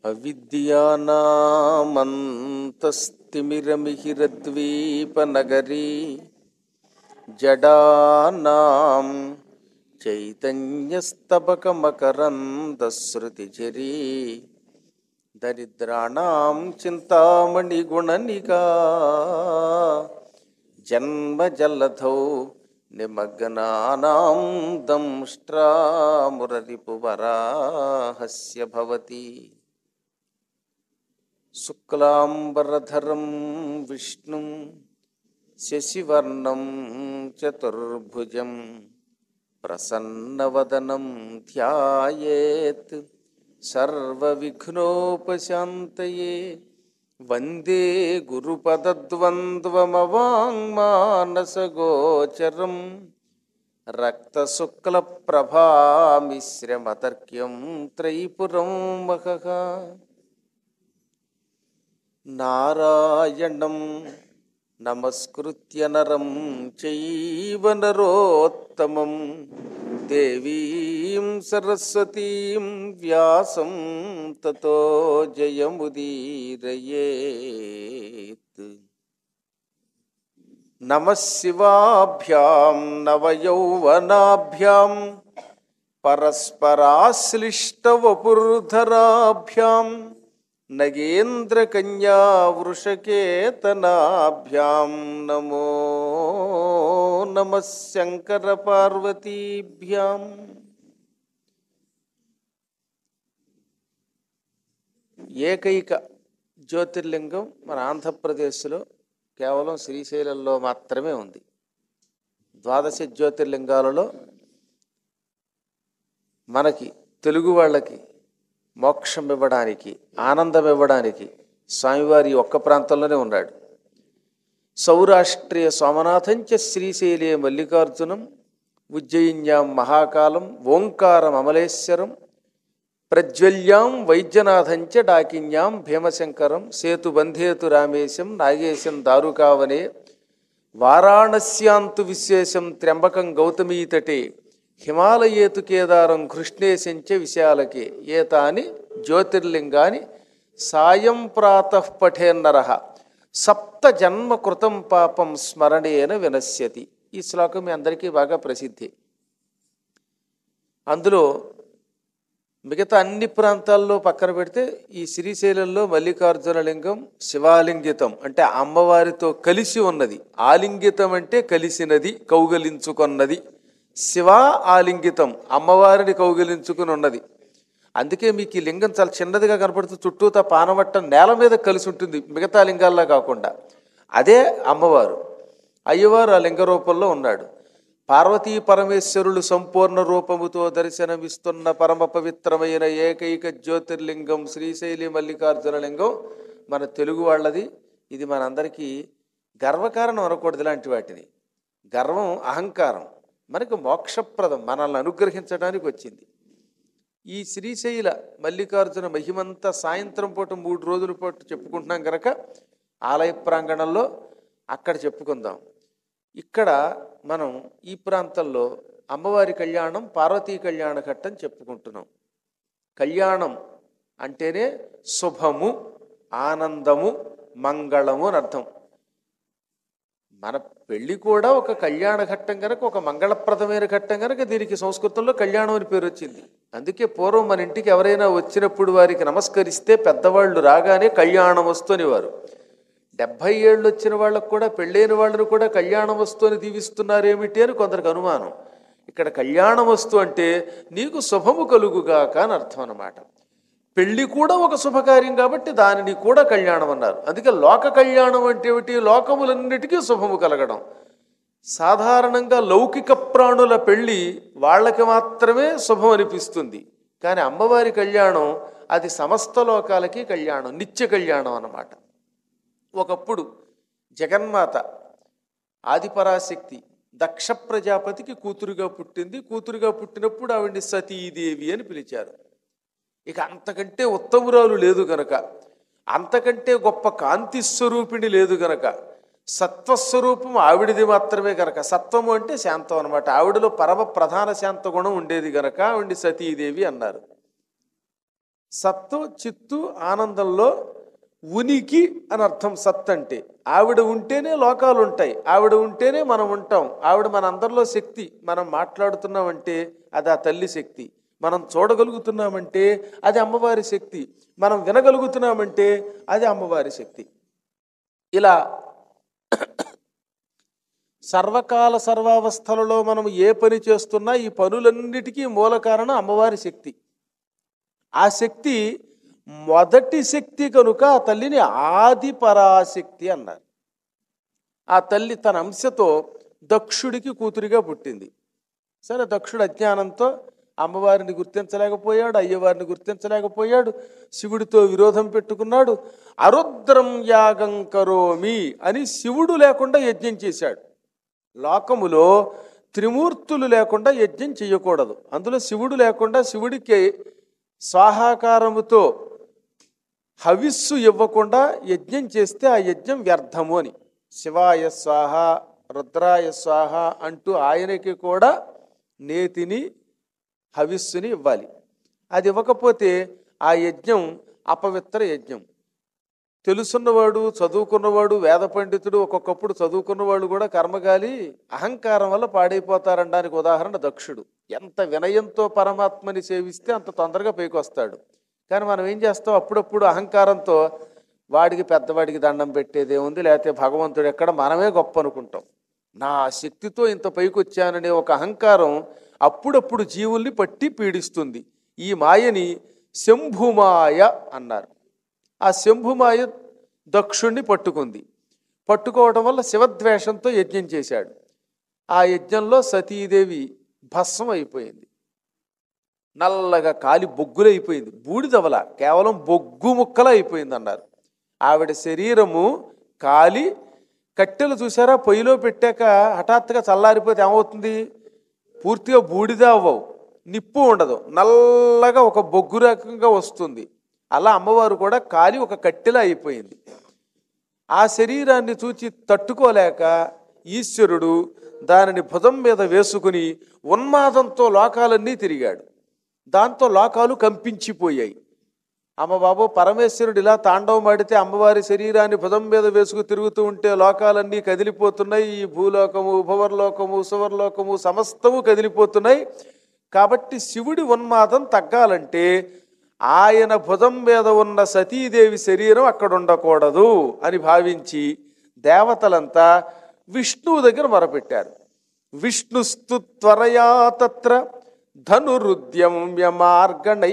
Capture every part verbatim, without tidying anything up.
అవిద్యానామంతస్తిమిరమిహిరద్వీపనగరీ జడానాం చైతన్యస్తబకమకరందశ్రుతిఝరీ దరిద్రాణం చింతామణిగుణనికా జన్మజలధౌ నిమగ్నానాం దంష్ట్రామురరిపువరాహస్య భవతి. శుక్లాంబరధరం విష్ణుం శశివర్ణం చతుర్భుజం ప్రసన్నవదనం ధ్యాయేత్ సర్వవిఘ్నోపశాంతయే. వందే గురుపదద్వంద్వమవాంగ్మానసగోచరం రక్తశుక్లప్రభామిశ్రమతర్క్యం త్రైపురం మహః. నారాయణం నమస్కృత్య నరం చైవ నరోత్తమం దేవీం సరస్వతీం వ్యాసం తతో జయముదీరయేత్. నమః శివాభ్యాం నవయౌవనాభ్యాం పరస్పరాశ్లిష్టవపుర్ధరాభ్యాం నగేంద్రకన్యా వృషకేతనాభ్యాం నమో నమః శంకర పార్వతీభ్యాం. ఏకైక జ్యోతిర్లింగం మన ఆంధ్రప్రదేశ్లో కేవలం శ్రీశైలంలో మాత్రమే ఉంది. ద్వాదశ జ్యోతిర్లింగాలలో మనకి తెలుగు వాళ్ళకి మోక్షం ఇవ్వడానికి, ఆనందం ఇవ్వడానికి స్వామివారి ఒక్క ప్రాంతంలోనే ఉన్నాడు. సౌరాష్ట్రీయ సోమనాథంచ శ్రీశైలే మల్లికార్జునం ఉజ్జయిన్యాం మహాకాలం ఓంకారం అమలేశ్వరం ప్రజ్వల్యాం వైద్యనాథంచ డాకిన్యాం భీమశంకరం సేతుబంధేతు రామేశం నాగేశం దారుకావనే వారాణస్యాంతు విశేషం త్ర్యంబకం గౌతమీతటే హిమాలయేతు కేదారం కృష్ణేశంచ విశాలకే. ఏతాని జ్యోతిర్లింగాని సాయం ప్రాతః పఠేన్నరః సప్త జన్మ కృతం పాపం స్మరణేన వినశ్యతి. ఈ శ్లోకం మీ అందరికీ బాగా ప్రసిద్ధి. అందులో మిగతా అన్ని ప్రాంతాల్లో పక్కన పెడితే ఈ శ్రీశైలంలో మల్లికార్జున లింగం శివాలింగితం అంటే అమ్మవారితో కలిసి ఉన్నది. ఆలింగితం అంటే కలిసినది, కౌగలించుకొన్నది. శివ ఆలింగితం అమ్మవారిని కౌగిలించుకుని ఉన్నది. అందుకే మీకు ఈ లింగం చాలా చిన్నదిగా కనపడుతూ చుట్టూతా పానవట్టం నేల మీద కలిసి ఉంటుంది, మిగతా లింగాల్లా కాకుండా. అదే అమ్మవారు. అయ్యవారు ఆ లింగ రూపంలో ఉన్నాడు. పార్వతీ పరమేశ్వరులు సంపూర్ణ రూపముతో దర్శనమిస్తున్న పరమ పవిత్రమైన ఏకైక జ్యోతిర్లింగం శ్రీశైలి మల్లికార్జున లింగం మన తెలుగు వాళ్ళది. ఇది మనందరికీ గర్వకారణం అనకూడదు. ఇలాంటి వాటిని గర్వం, అహంకారం మనకు మోక్షప్రదం, మనల్ని అనుగ్రహించడానికి వచ్చింది. ఈ శ్రీశైల మల్లికార్జున మహిమంతా సాయంత్రం పూట మూడు రోజుల పాటు చెప్పుకుంటున్నాం కనుక ఆలయ ప్రాంగణంలో అక్కడ చెప్పుకుందాం. ఇక్కడ మనం ఈ ప్రాంతంలో అమ్మవారి కళ్యాణం, పార్వతీ కళ్యాణ ఘట్టం చెప్పుకుంటున్నాం. కళ్యాణం అంటేనే శుభము, ఆనందము, మంగళము అని అర్థం. మన పెళ్ళి కూడా ఒక కళ్యాణ ఘట్టం కనుక, ఒక మంగళప్రదమైన ఘట్టం కనుక దీనికి సంస్కృతంలో కళ్యాణం అని పేరు వచ్చింది. అందుకే పూర్వం మన ఇంటికి ఎవరైనా వచ్చినప్పుడు వారికి నమస్కరిస్తే పెద్దవాళ్ళు రాగానే కళ్యాణం వస్తునివారు. డెబ్భై ఏళ్ళు వచ్చిన వాళ్ళకు కూడా, పెళ్ళైన వాళ్ళను కూడా కళ్యాణం వస్తుని దీవిస్తున్నారేమిటి అని కొందరికి అనుమానం. ఇక్కడ కళ్యాణం వస్తు అంటే నీకు శుభము కలుగుగాక అని అర్థం అన్నమాట. పెళ్ళి కూడా ఒక శుభకార్యం కాబట్టి దానిని కూడా కళ్యాణం అన్నారు. అందుకే లోక కళ్యాణం అంటే ఏమిటి? లోకములన్నిటికీ శుభము కలగడం. సాధారణంగా లౌకిక ప్రాణుల పెళ్ళి వాళ్ళకి మాత్రమే శుభం అనిపిస్తుంది. కానీ అమ్మవారి కళ్యాణం అది సమస్త లోకాలకి కళ్యాణం, నిత్య కళ్యాణం అన్నమాట. ఒకప్పుడు జగన్మాత ఆదిపరాశక్తి దక్ష ప్రజాపతికి కూతురుగా పుట్టింది. కూతురుగా పుట్టినప్పుడు ఆవిడ్ని సతీదేవి అని పిలిచారు. ఇక అంతకంటే ఉత్తమురాలు లేదు గనక, అంతకంటే గొప్ప కాంతి స్వరూపిణి లేదు గనక, సత్వస్వరూపం ఆవిడిది మాత్రమే గనక, సత్వము అంటే శాంతం అనమాట, ఆవిడలో పరమ ప్రధాన శాంత గుణం ఉండేది గనక ఆవిడ్ని సతీదేవి అన్నారు. సత్తు చిత్తు ఆనందంలో ఉనికి అని అర్థం. సత్ అంటే ఆవిడ ఉంటేనే లోకాలు ఉంటాయి, ఆవిడ ఉంటేనే మనం ఉంటాం. ఆవిడ మన అందరిలో శక్తి. మనం మాట్లాడుతున్నామంటే అది ఆ తల్లి శక్తి, మనం చూడగలుగుతున్నామంటే అది అమ్మవారి శక్తి, మనం వినగలుగుతున్నామంటే అది అమ్మవారి శక్తి. ఇలా సర్వకాల సర్వావస్థలలో మనం ఏ పని చేస్తున్నా ఈ పనులన్నిటికీ మూల కారణం అమ్మవారి శక్తి. ఆ శక్తి మొదటి శక్తి కనుక ఆ తల్లిని ఆది పరాశక్తి అన్నారు. ఆ తల్లి తన అంశతో దక్షుడికి కూతురిగా పుట్టింది. సరే, దక్షుడు అజ్ఞానంతో అమ్మవారిని గుర్తించలేకపోయాడు, అయ్యవారిని గుర్తించలేకపోయాడు, శివుడితో విరోధం పెట్టుకున్నాడు. అరుద్రం యాగం కరోమి అని శివుడు లేకుండా యజ్ఞం చేశాడు. లోకములో త్రిమూర్తులు లేకుండా యజ్ఞం చేయకూడదు. అందులో శివుడు లేకుండా శివుడికి స్వాహాకారముతో హవిస్సు ఇవ్వకుండా యజ్ఞం చేస్తే ఆ యజ్ఞం వ్యర్థము అని. శివాయ స్వాహ రుద్రాయ స్వాహ అంటూ ఆయనకి కూడా నేతిని హవిస్సుని ఇవ్వాలి. అది ఇవ్వకపోతే ఆ యజ్ఞం అపవిత్ర యజ్ఞం. తెలుసున్నవాడు, చదువుకున్నవాడు, వేద పండితుడు, ఒక్కొక్కప్పుడు చదువుకున్నవాడు కూడా కర్మగాలి అహంకారం వల్ల పాడైపోతారనడానికి ఉదాహరణ దక్షుడు. ఎంత వినయంతో పరమాత్మని సేవిస్తే అంత తొందరగా పైకి వస్తాడు. కానీ మనం ఏం చేస్తాం, అప్పుడప్పుడు అహంకారంతో వాడికి పెద్దవాడికి దండం పెట్టేదే ఉంది, లేకపోతే భగవంతుడు ఎక్కడ, మనమే గొప్ప అనుకుంటాం. నా శక్తితో ఇంత పైకి వచ్చాననే ఒక అహంకారం అప్పుడప్పుడు జీవుల్ని పట్టి పీడిస్తుంది. ఈ మాయని శంభుమాయ అన్నారు. ఆ శంభుమాయ దక్షుణ్ణి పట్టుకుంది. పట్టుకోవడం వల్ల శివద్వేషంతో యజ్ఞం చేశాడు. ఆ యజ్ఞంలో సతీదేవి భస్మం అయిపోయింది. నల్లగా కాలి బొగ్గులైపోయింది. బూడిదవల, కేవలం బొగ్గు ముక్కల అయిపోయింది అన్నారు. ఆవిడ శరీరము కాలి కట్టెలు చూసారా, పొయ్యిలో పెట్టాక హఠాత్తుగా చల్లారిపోతే ఏమవుతుంది, పూర్తిగా బూడిద అవ్వవు, నిప్పు ఉండదు, నల్లగా ఒక బొగ్గు రకంగా వస్తుంది. అలా అమ్మవారు కూడా కాలి ఒక కట్టెలా అయిపోయింది. ఆ శరీరాన్ని చూచి తట్టుకోలేక ఈశ్వరుడు దానిని భుజం మీద వేసుకుని ఉన్మాదంతో లోకాలన్నీ తిరిగాడు. దాంతో లోకాలు కంపించిపోయాయి. అమ్మ బాబు, పరమేశ్వరుడు ఇలా తాండవం ఆడితే అమ్మవారి శరీరాన్ని భుజం మీద వేసుకు తిరుగుతూ ఉంటే లోకాలన్నీ కదిలిపోతున్నాయి. ఈ భూలోకము, భువర్లోకము, సువర్లోకము సమస్తము కదిలిపోతున్నాయి. కాబట్టి శివుడి ఉన్మాదం తగ్గాలంటే ఆయన భుజం మీద ఉన్న సతీదేవి శరీరం అక్కడ ఉండకూడదు అని భావించి దేవతలంతా విష్ణువు దగ్గర మొరపెట్టారు. విష్ణుస్తు త్వరయా తత్ర ధనురుద్యమ్య మార్గణై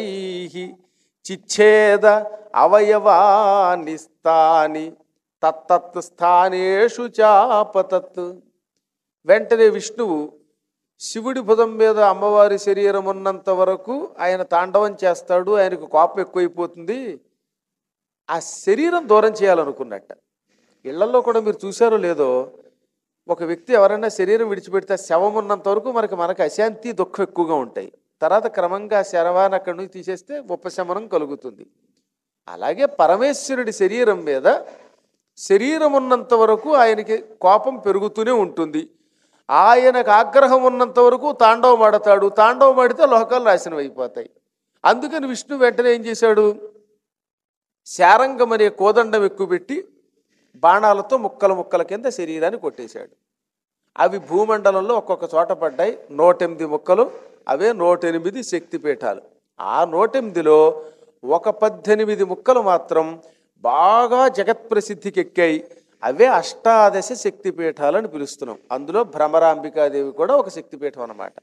చిచ్ఛేద అవయవాని స్థాని తత్తత్ స్థానేషు చాపతత్. వెంటనే విష్ణువు శివుడి భుజం మీద అమ్మవారి శరీరం ఉన్నంత వరకు ఆయన తాండవం చేస్తాడు, ఆయనకు కోపం ఎక్కువైపోతుంది, ఆ శరీరం దూరం చేయాలనుకున్నట్ట. ఇళ్లలో కూడా మీరు చూశారో లేదో, ఒక వ్యక్తి ఎవరైనా శరీరం విడిచిపెడితే శవం ఉన్నంత వరకు మనకి మనకు అశాంతి, దుఃఖం ఎక్కువగా ఉంటాయి. తర్వాత క్రమంగా శరవాన్ని అక్కడి నుంచి తీసేస్తే ఉపశమనం కలుగుతుంది. అలాగే పరమేశ్వరుడి శరీరం మీద శరీరం ఉన్నంత వరకు ఆయనకి కోపం పెరుగుతూనే ఉంటుంది. ఆయనకు ఆగ్రహం ఉన్నంత వరకు తాండవం ఆడతాడు. తాండవం ఆడితే లోకాలు నాశనం అయిపోతాయి. అందుకని విష్ణు వెంటనే ఏం చేశాడు, శారంగం అనే కోదండం ఎక్కుపెట్టి బాణాలతో ముక్కల ముక్కల కింద శరీరాన్ని కొట్టేశాడు. అవి భూమండలంలో ఒక్కొక్క చోట పడ్డాయి. నూటెనిమిది ముక్కలు, అవే నూటెనిమిది శక్తిపీఠాలు. ఆ నూటెనిమిదిలో ఒక పద్దెనిమిది ముక్కలు మాత్రం బాగా జగత్ప్రసిద్ధికి ఎక్కాయి. అవే అష్టాదశ శక్తిపీఠాలని పిలుస్తున్నాం. అందులో భ్రమరాంబికాదేవి కూడా ఒక శక్తిపీఠం అన్నమాట.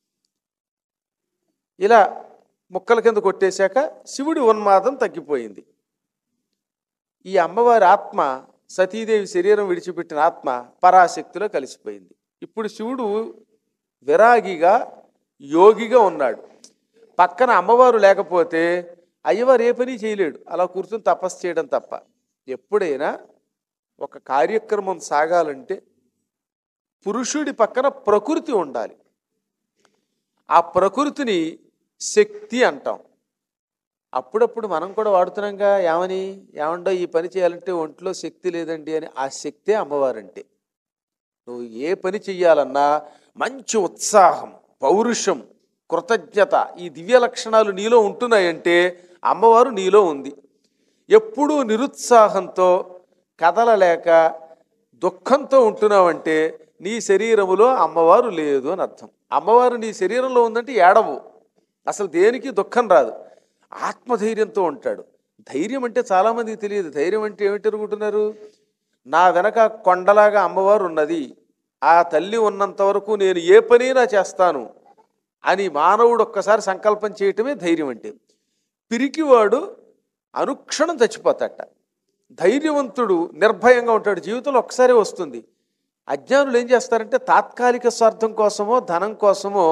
ఇలా ముక్కల కింద కొట్టేశాక శివుడి ఉన్మాదం తగ్గిపోయింది. ఈ అమ్మవారి ఆత్మ, సతీదేవి శరీరం విడిచిపెట్టిన ఆత్మ పరాశక్తిలో కలిసిపోయింది. ఇప్పుడు శివుడు విరాగిగా, యోగిగా ఉన్నాడు. పక్కన అమ్మవారు లేకపోతే అయ్యవారు ఏ పని చేయలేడు, అలా కూర్చొని తపస్సు చేయడం తప్ప. ఎప్పుడైనా ఒక కార్యక్రమం సాగాలంటే పురుషుడి పక్కన ప్రకృతి ఉండాలి. ఆ ప్రకృతిని శక్తి అంటాం. అప్పుడప్పుడు మనం కూడా వాడుతున్నాంగా, ఏమని, ఏమండో ఈ పని చేయాలంటే ఒంట్లో శక్తి లేదండి అని. ఆ శక్తే అమ్మవారంటే. నువ్వు ఏ పని చెయ్యాలన్నా మంచి ఉత్సాహం, పౌరుషం, కృతజ్ఞత, ఈ దివ్య లక్షణాలు నీలో ఉంటున్నాయంటే అమ్మవారు నీలో ఉంది. ఎప్పుడూ నిరుత్సాహంతో కదలలేక దుఃఖంతో ఉంటున్నావంటే నీ శరీరములో అమ్మవారు లేదు అని అర్థం. అమ్మవారు నీ శరీరంలో ఉందంటే ఏడవు, అసలు దేనికి దుఃఖం రాదు, ఆత్మధైర్యంతో ఉంటాడు. ధైర్యం అంటే చాలామందికి తెలియదు. ధైర్యం అంటే ఏమిటి అనుకుంటున్నారు? నా వెనక కొండలాగా అమ్మవారు ఉన్నది, ఆ తల్లి ఉన్నంత వరకు నేను ఏ పనైనా చేస్తాను అని మానవుడు ఒక్కసారి సంకల్పం చేయటమే ధైర్యం అంటే. పిరికివాడు అనుక్షణం చచ్చిపోతాట. ధైర్యవంతుడు నిర్భయంగా ఉంటాడు. జీవితంలో ఒక్కసారి వస్తుంది. అజ్ఞానులు ఏం చేస్తారంటే తాత్కాలిక స్వార్థం కోసమో ధనం కోసమో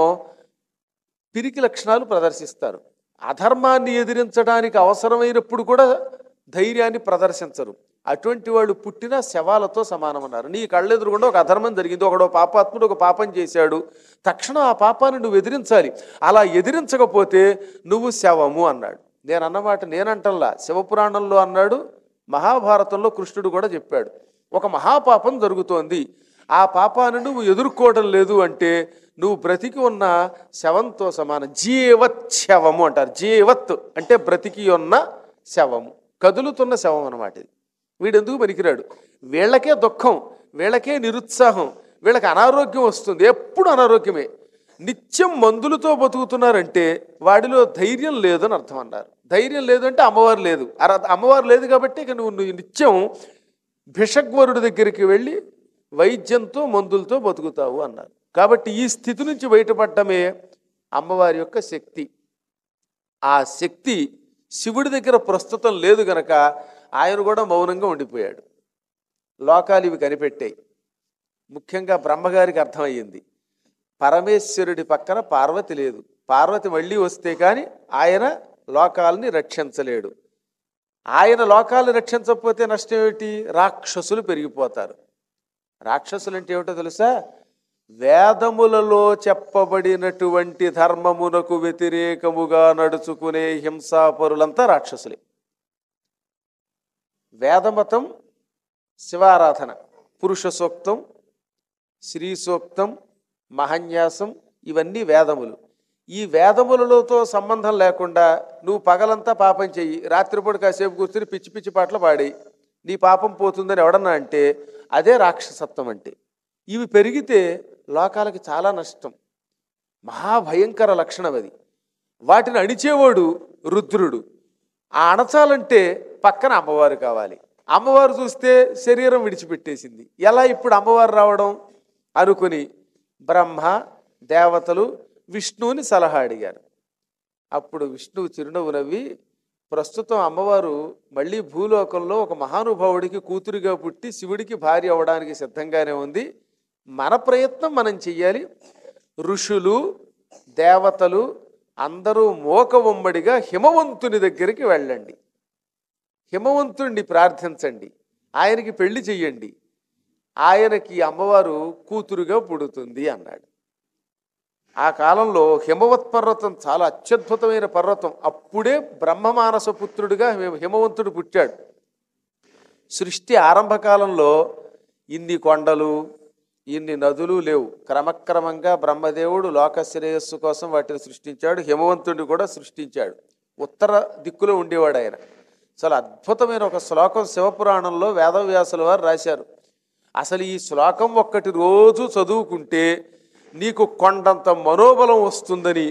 పిరికి లక్షణాలు ప్రదర్శిస్తారు. అధర్మాన్ని ఎదిరించడానికి అవసరమైనప్పుడు కూడా ధైర్యాన్ని ప్రదర్శించరు. అటువంటి వాళ్ళు పుట్టిన శవాలతో సమానమన్నారు. నీ కళ్ళెదురుగుండా ఒక అధర్మం జరిగింది, ఒకడో పాపాత్ముడు ఒక పాపం చేశాడు, తక్షణం ఆ పాపాన్ని నువ్వు ఎదిరించాలి. అలా ఎదిరించకపోతే నువ్వు శవము అన్నాడు. నేను అన్నమాట నేనంటల్లా, శివపురాణంలో అన్నాడు, మహాభారతంలో కృష్ణుడు కూడా చెప్పాడు. ఒక మహాపాపం జరుగుతోంది, ఆ పాపాన్ని నువ్వు ఎదుర్కోవడం లేదు అంటే నువ్వు బ్రతికి ఉన్న శవంతో సమానం. జీవత్ శవము అంటారు. జీవత్ అంటే బ్రతికి ఉన్న శవము, కదులుతున్న శవం అన్నమాట. ఇది వీడెందుకు పనికిరాడు. వీళ్ళకే దుఃఖం, వీళ్ళకే నిరుత్సాహం, వీళ్ళకి అనారోగ్యం వస్తుంది, ఎప్పుడు అనారోగ్యమే. నిత్యం మందులతో బతుకుతున్నారంటే వాడిలో ధైర్యం లేదని అర్థం అన్నారు. ధైర్యం లేదు అంటే అమ్మవారు లేదు, అమ్మవారు లేదు కాబట్టి ఇక నువ్వు నిత్యం భిషగ్వరుడి దగ్గరికి వెళ్ళి వైద్యంతో మందులతో బతుకుతావు అన్నారు. కాబట్టి ఈ స్థితి నుంచి బయటపడటమే అమ్మవారి యొక్క శక్తి. ఆ శక్తి శివుడి దగ్గర ప్రస్తుతం లేదు గనక ఆయన కూడా మౌనంగా ఉండిపోయాడు. లోకాలు ఇవి కనిపెట్టాయి. ముఖ్యంగా బ్రహ్మగారికి అర్థమయ్యింది, పరమేశ్వరుడి పక్కన పార్వతి లేదు, పార్వతి మళ్ళీ వస్తే కానీ ఆయన లోకాలని రక్షించలేడు. ఆయన లోకాలను రక్షించకపోతే నష్టం ఏమిటి? రాక్షసులు పెరిగిపోతారు. రాక్షసులు అంటే ఏమిటో తెలుసా? వేదములలో చెప్పబడినటువంటి ధర్మమునకు వ్యతిరేకముగా నడుచుకునే హింసాపరులంతా రాక్షసులే. వేదమతం శివారాధన, పురుష సూక్తం, శ్రీ సూక్తం, మహన్యాసం, ఇవన్నీ వేదములు. ఈ వేదములతో సంబంధం లేకుండా నువ్వు పగలంతా పాపం చెయ్యి, రాత్రిపూట కాసేపు కూర్చుని పిచ్చి పిచ్చి పాటలు పాడి నీ పాపం పోతుందని ఎవడన్నా అంటే అదే రాక్షసత్వం అంటే. ఇవి పెరిగితే లోకాలకి చాలా నష్టం, మహాభయంకర లక్షణం అది. వాటిని అణిచేవాడు రుద్రుడు. ఆ అణచాలంటే పక్కన అమ్మవారు కావాలి. అమ్మవారు చూస్తే శరీరం విడిచిపెట్టేసింది, ఎలా ఇప్పుడు అమ్మవారు రావడం అనుకుని బ్రహ్మ దేవతలు విష్ణువుని సలహా అడిగారు. అప్పుడు విష్ణువు చిరునవ్వు నవ్వి, ప్రస్తుతం అమ్మవారు మళ్ళీ భూలోకంలో ఒక మహానుభావుడికి కూతురిగా పుట్టి శివుడికి భార్య అవ్వడానికి సిద్ధంగానే ఉంది, మన ప్రయత్నం మనం చెయ్యాలి. ఋషులు దేవతలు అందరూ మోకవొమ్మడిగా హిమవంతుని దగ్గరికి వెళ్ళండి, హిమవంతుణ్ణి ప్రార్థించండి, ఆయనకి పెళ్లి చెయ్యండి, ఆయనకి అమ్మవారు కూతురుగా పుడుతుంది అన్నాడు. ఆ కాలంలో హిమవత్ పర్వతం చాలా అత్యద్భుతమైన పర్వతం. అప్పుడే బ్రహ్మమానస పుత్రుడిగా హిమవంతుడు పుట్టాడు. సృష్టి ఆరంభకాలంలో ఇన్ని కొండలు ఇన్ని నదులు లేవు. క్రమక్రమంగా బ్రహ్మదేవుడు లోక శ్రేయస్సు కోసం వాటిని సృష్టించాడు. హిమవంతుడిని కూడా సృష్టించాడు. ఉత్తర దిక్కులో ఉండేవాడు ఆయన. చాలా అద్భుతమైన ఒక శ్లోకం శివపురాణంలో వేదవ్యాసుల వారు రాశారు. అసలు ఈ శ్లోకం ఒక్కటి రోజు చదువుకుంటే నీకు కొండంత మనోబలం వస్తుందని,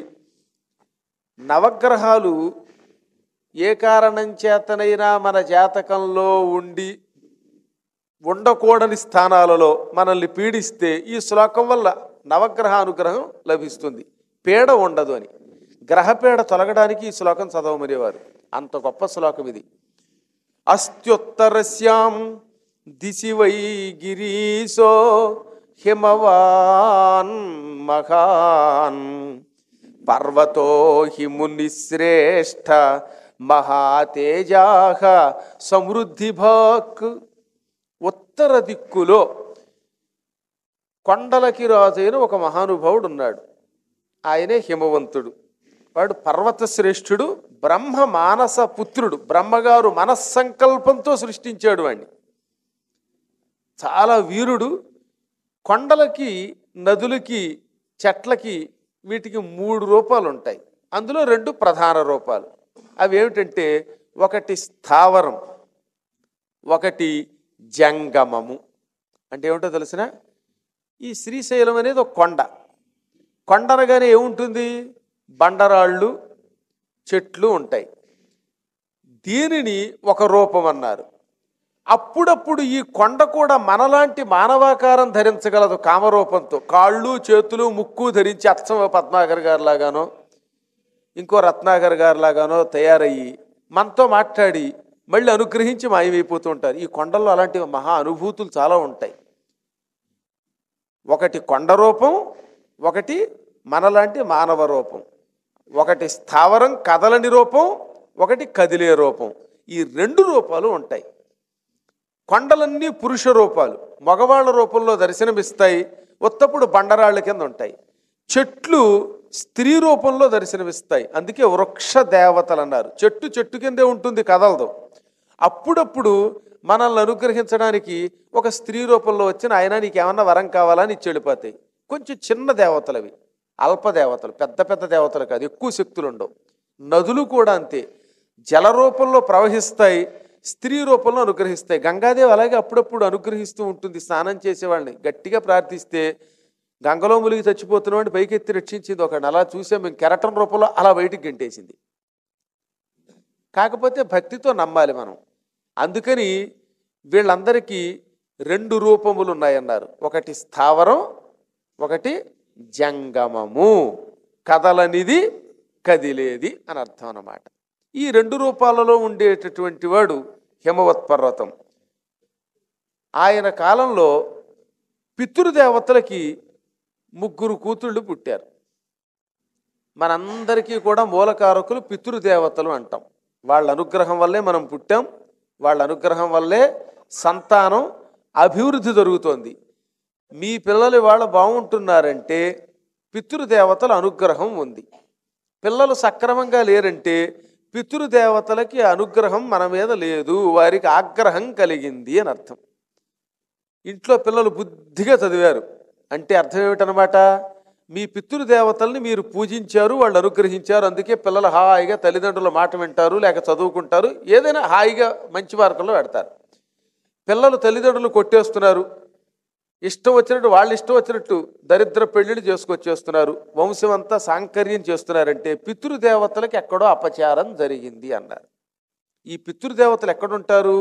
నవగ్రహాలు ఏ కారణం చేతనైనా మన జాతకంలో ఉండి ఉండకూడని స్థానాలలో మనల్ని పీడిస్తే ఈ శ్లోకం వల్ల నవగ్రహ అనుగ్రహం లభిస్తుంది, పీడ ఉండదు అని. గ్రహపీడ తొలగడానికి ఈ శ్లోకం చదవమనేవారు. అంత గొప్ప శ్లోకం ఇది. అస్త్యుత్తరస్యాం దిశి వై గిరీశో హిమవాన్ మహాన్ పర్వతో హిముని శ్రేష్ఠ మహాతేజాహ సమృద్ధిభాక్. ఉత్తర దిక్కులో కొండలకి రాజైన ఒక మహానుభావుడు ఉన్నాడు, ఆయనే హిమవంతుడు. వాడు పర్వత శ్రేష్ఠుడు, బ్రహ్మ మానస పుత్రుడు. బ్రహ్మగారు మనస్సంకల్పంతో సృష్టించాడు వాడిని. చాలా వీరుడు. కొండలకి నదులకి చెట్లకి వీటికి మూడు రూపాలు ఉంటాయి, అందులో రెండు ప్రధాన రూపాలు. అవి ఏమిటంటే ఒకటి స్థావరం, ఒకటి జంగమము. అంటే ఏమిటో తెలిసిన, ఈ శ్రీశైలం అనేది ఒక కొండ. కొండ అనగానే ఏముంటుంది? బండరాళ్ళు, చెట్లు ఉంటాయి. దీనిని ఒక రూపం అన్నారు. అప్పుడప్పుడు ఈ కొండ కూడా మనలాంటి మానవాకారం ధరించగలదు కామరూపంతో. కాళ్ళు, చేతులు, ముక్కు ధరించి అచ్చం పద్మాకర్ గారి లాగానో ఇంకో రత్నాకర్ గారి లాగానో తయారయ్యి మనతో మాట్లాడి మళ్ళీ అనుగ్రహించి మాయమైపోతూ ఉంటారు. ఈ కొండల్లో అలాంటి మహా అనుభూతులు చాలా ఉంటాయి. ఒకటి కొండ రూపం, ఒకటి మనలాంటి మానవ రూపం, ఒకటి స్థావరం కదలని రూపం, ఒకటి కదిలే రూపం. ఈ రెండు రూపాలు ఉంటాయి. కొండలన్నీ పురుష రూపాలు, మగవాళ్ళ రూపంలో దర్శనమిస్తాయి. ఉత్తప్పుడు బండరాళ్ళ కింద ఉంటాయి. చెట్లు స్త్రీ రూపంలో దర్శనమిస్తాయి. అందుకే వృక్ష దేవతలు అన్నారు. చెట్టు చెట్టు కిందే ఉంటుంది, కదలదు. అప్పుడప్పుడు మనల్ని అనుగ్రహించడానికి ఒక స్త్రీ రూపంలో వచ్చిన ఆయన నీకేమన్నా వరం కావాలని ఇచ్చి వెళ్ళిపోతాయి. కొంచెం చిన్న దేవతలు అవి, అల్పదేవతలు, పెద్ద పెద్ద దేవతలు కాదు, ఎక్కువ శక్తులు ఉండవు. నదులు కూడా అంతే, జల రూపంలో ప్రవహిస్తాయి, స్త్రీ రూపంలో అనుగ్రహిస్తాయి. గంగాదేవి అలాగే అప్పుడప్పుడు అనుగ్రహిస్తూ ఉంటుంది. స్నానం చేసేవాళ్ళని గట్టిగా ప్రార్థిస్తే గంగలో ములిగి చచ్చిపోతున్నవాడిని పైకెత్తి రక్షించింది ఒకటి. అలా చూసే మేము కెరటం రూపంలో అలా బయటికి గంటేసింది. కాకపోతే భక్తితో నమ్మాలి మనం. అందుకని వీళ్ళందరికీ రెండు రూపములు ఉన్నాయన్నారు. ఒకటి స్థావరం, ఒకటి జంగమము. కదలనిది, కదిలేది అని అర్థం అన్నమాట. ఈ రెండు రూపాలలో ఉండేటటువంటి వాడు హిమవత్ పర్వతం. ఆయన కాలంలో పితృదేవతలకి ముగ్గురు కూతుళ్ళు పుట్టారు. మనందరికీ కూడా మూలకారకులు పితృదేవతలు అంటాం. వాళ్ళ అనుగ్రహం వల్లే మనం పుట్టాం. వాళ్ళ అనుగ్రహం వల్లే సంతానం అభివృద్ధి జరుగుతోంది. మీ పిల్లలు వాళ్ళు బాగుంటున్నారంటే పితృదేవతల అనుగ్రహం ఉంది. పిల్లలు సక్రమంగా లేరంటే పితృదేవతలకి అనుగ్రహం మన మీద లేదు, వారికి ఆగ్రహం కలిగింది అని అర్థం. ఇంట్లో పిల్లలు బుద్ధిగా చదివారు అంటే అర్థం ఏమిటనమాట? మీ పితృదేవతల్ని మీరు పూజించారు, వాళ్ళు అనుగ్రహించారు. అందుకే పిల్లలు హాయిగా తల్లిదండ్రుల మాట వింటారు, లేక చదువుకుంటారు, ఏదైనా హాయిగా మంచి మార్గంలో పెడతారు. పిల్లలు తల్లిదండ్రులు కొట్టేస్తున్నారు, ఇష్టం వచ్చినట్టు వాళ్ళు ఇష్టం వచ్చినట్టు దరిద్ర పెళ్లిళ్ళు చేసుకొచ్చేస్తున్నారు, వంశం అంతా సాంకర్యం చేస్తున్నారంటే పితృదేవతలకి ఎక్కడో అపచారం జరిగింది అన్నారు. ఈ పితృదేవతలు ఎక్కడుంటారు?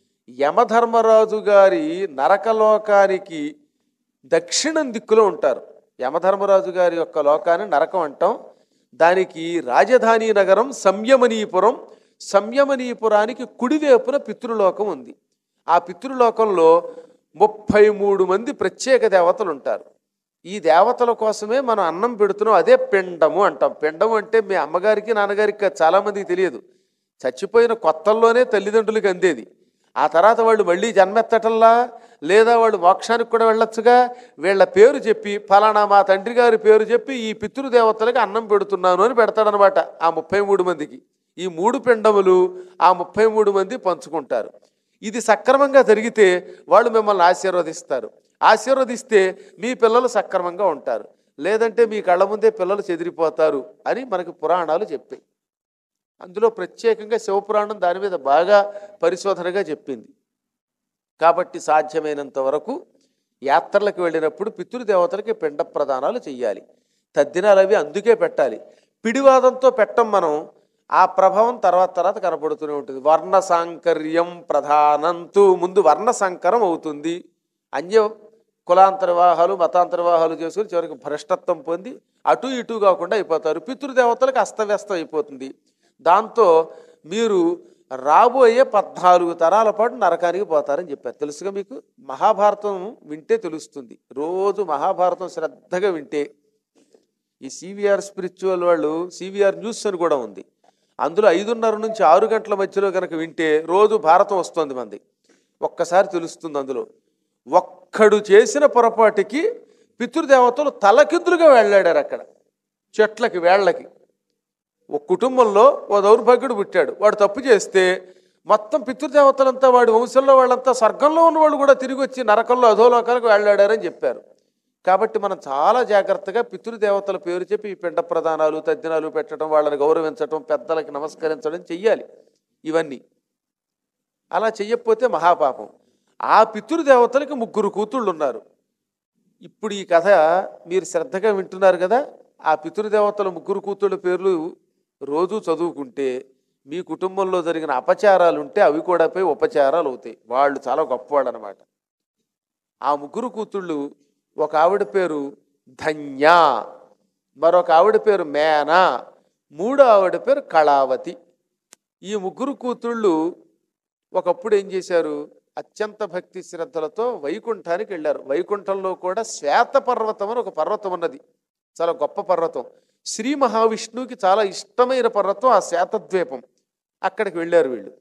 యమధర్మరాజు గారి నరకలోకానికి దక్షిణం దిక్కులో ఉంటారు. యమధర్మరాజు గారి యొక్క లోకాన్ని నరకం అంటాం. దానికి రాజధాని నగరం సంయమనీపురం. సంయమనీపురానికి కుడివైపున పితృలోకం ఉంది. ఆ పితృలోకంలో ముప్పై మూడు మంది ప్రత్యేక దేవతలు ఉంటారు. ఈ దేవతల కోసమే మనం అన్నం పెడుతున్నాం. అదే పిండము అంటాం. పిండము అంటే మీ అమ్మగారికి నాన్నగారికి చాలామందికి తెలియదు. చచ్చిపోయిన కొత్తల్లోనే తల్లిదండ్రులకి అందేది. ఆ తర్వాత వాళ్ళు మళ్ళీ జన్మెత్తటల్లా, లేదా వాళ్ళు మోక్షానికి కూడా వెళ్ళొచ్చుగా. వీళ్ళ పేరు చెప్పి ఫలానా మా తండ్రి గారి పేరు చెప్పి ఈ పితృదేవతలకి అన్నం పెడుతున్నాను అని పెడతాడనమాట ఆ ముప్పై మూడు మందికి. ఈ మూడు పిండములు ఆ ముప్పై మూడు మంది పంచుకుంటారు. ఇది సక్రమంగా జరిగితే వాళ్ళు మిమ్మల్ని ఆశీర్వదిస్తారు. ఆశీర్వదిస్తే మీ పిల్లలు సక్రమంగా ఉంటారు, లేదంటే మీ కళ్ళ ముందే పిల్లలు చెదిరిపోతారు అని మనకు పురాణాలు చెప్పాయి. అందులో ప్రత్యేకంగా శివపురాణం దాని మీద బాగా పరిశోధనగా చెప్పింది. కాబట్టి సాధ్యమైనంత వరకు యాత్రలకు వెళ్ళినప్పుడు పితృదేవతలకి పిండ ప్రదానాలు చెయ్యాలి. తద్దినాలు అవి అందుకే పెట్టాలి. పిడివాదంతో పెట్టం మనం. ఆ ప్రభావం తర్వాత తర్వాత కనపడుతూనే ఉంటుంది. వర్ణ సాంకర్యం ప్రధానంతు, ముందు వర్ణ సంకరం అవుతుంది. అన్య కులాంతర వివాహాలు మతాంతర వివాహాలు చేసుకుని చివరికి భ్రష్టత్వం పొంది అటు ఇటు కాకుండా అయిపోతారు. పితృదేవతలకు అస్తవ్యస్తం అయిపోతుంది. దాంతో మీరు రాబోయే పద్నాలుగు తరాల పాటు నరకానికి పోతారని చెప్పారు. తెలుసుగా మీకు? మహాభారతం వింటే తెలుస్తుంది. రోజు మహాభారతం శ్రద్ధగా వింటే, ఈ సివిఆర్ స్పిరిచువల్ వాళ్ళు సివిఆర్ న్యూస్ అని కూడా ఉంది, అందులో ఐదున్నర నుంచి ఆరు గంటల మధ్యలో కనుక వింటే రోజు భారతం వస్తుంది మంది. ఒక్కసారి తెలుస్తుంది. అందులో ఒక్కడు చేసిన పొరపాటుకి పితృదేవతలు తలకిందులుగా వెళ్ళాడారు. అక్కడ చెట్లకి వేళ్ళకి ఒక కుటుంబంలో ఓ దౌర్భాగ్యుడు పుట్టాడు. వాడు తప్పు చేస్తే మొత్తం పితృదేవతలంతా వాడి వంశంలో వాళ్ళంతా స్వర్గంలో ఉన్నవాళ్ళు కూడా తిరిగి వచ్చి నరకంలో అధోలోకాలకు వెళ్ళాడారని చెప్పారు. కాబట్టి మనం చాలా జాగ్రత్తగా పితృదేవతల పేరు చెప్పి ఈ పిండ ప్రదానాలు తద్దినాలు పెట్టడం, వాళ్ళని గౌరవించడం, పెద్దలకి నమస్కరించడం చెయ్యాలి. ఇవన్నీ అలా చెయ్యకపోతే మహాపాపం. ఆ పితృదేవతలకి ముగ్గురు కూతుళ్ళు ఉన్నారు. ఇప్పుడు ఈ కథ మీరు శ్రద్ధగా వింటున్నారు కదా. ఆ పితృదేవతల ముగ్గురు కూతుళ్ళ పేర్లు రోజు చదువుకుంటే మీ కుటుంబంలో జరిగిన అపచారాలు ఉంటే అవి కూడా పోయి ఉపచారాలు అవుతాయి. వాళ్ళు చాలా గొప్పవాళ్ళు అనమాట. ఆ ముగ్గురు కూతుళ్ళు, ఒక ఆవిడ పేరు ధన్య, మరొక ఆవిడ పేరు మేన, మూడో ఆవిడ పేరు కళావతి. ఈ ముగ్గురు కూతుళ్ళు ఒకప్పుడు ఏం చేశారు, అత్యంత భక్తి శ్రద్ధలతో వైకుంఠానికి వెళ్ళారు. వైకుంఠంలో కూడా శ్వేత పర్వతం అని ఒక పర్వతం ఉన్నది, చాలా గొప్ప పర్వతం. శ్రీ మహావిష్ణువుకి చాలా ఇష్టమైన పర్వతం ఆ శ్వేతద్వీపం. అక్కడికి వెళ్ళారు వీళ్ళు.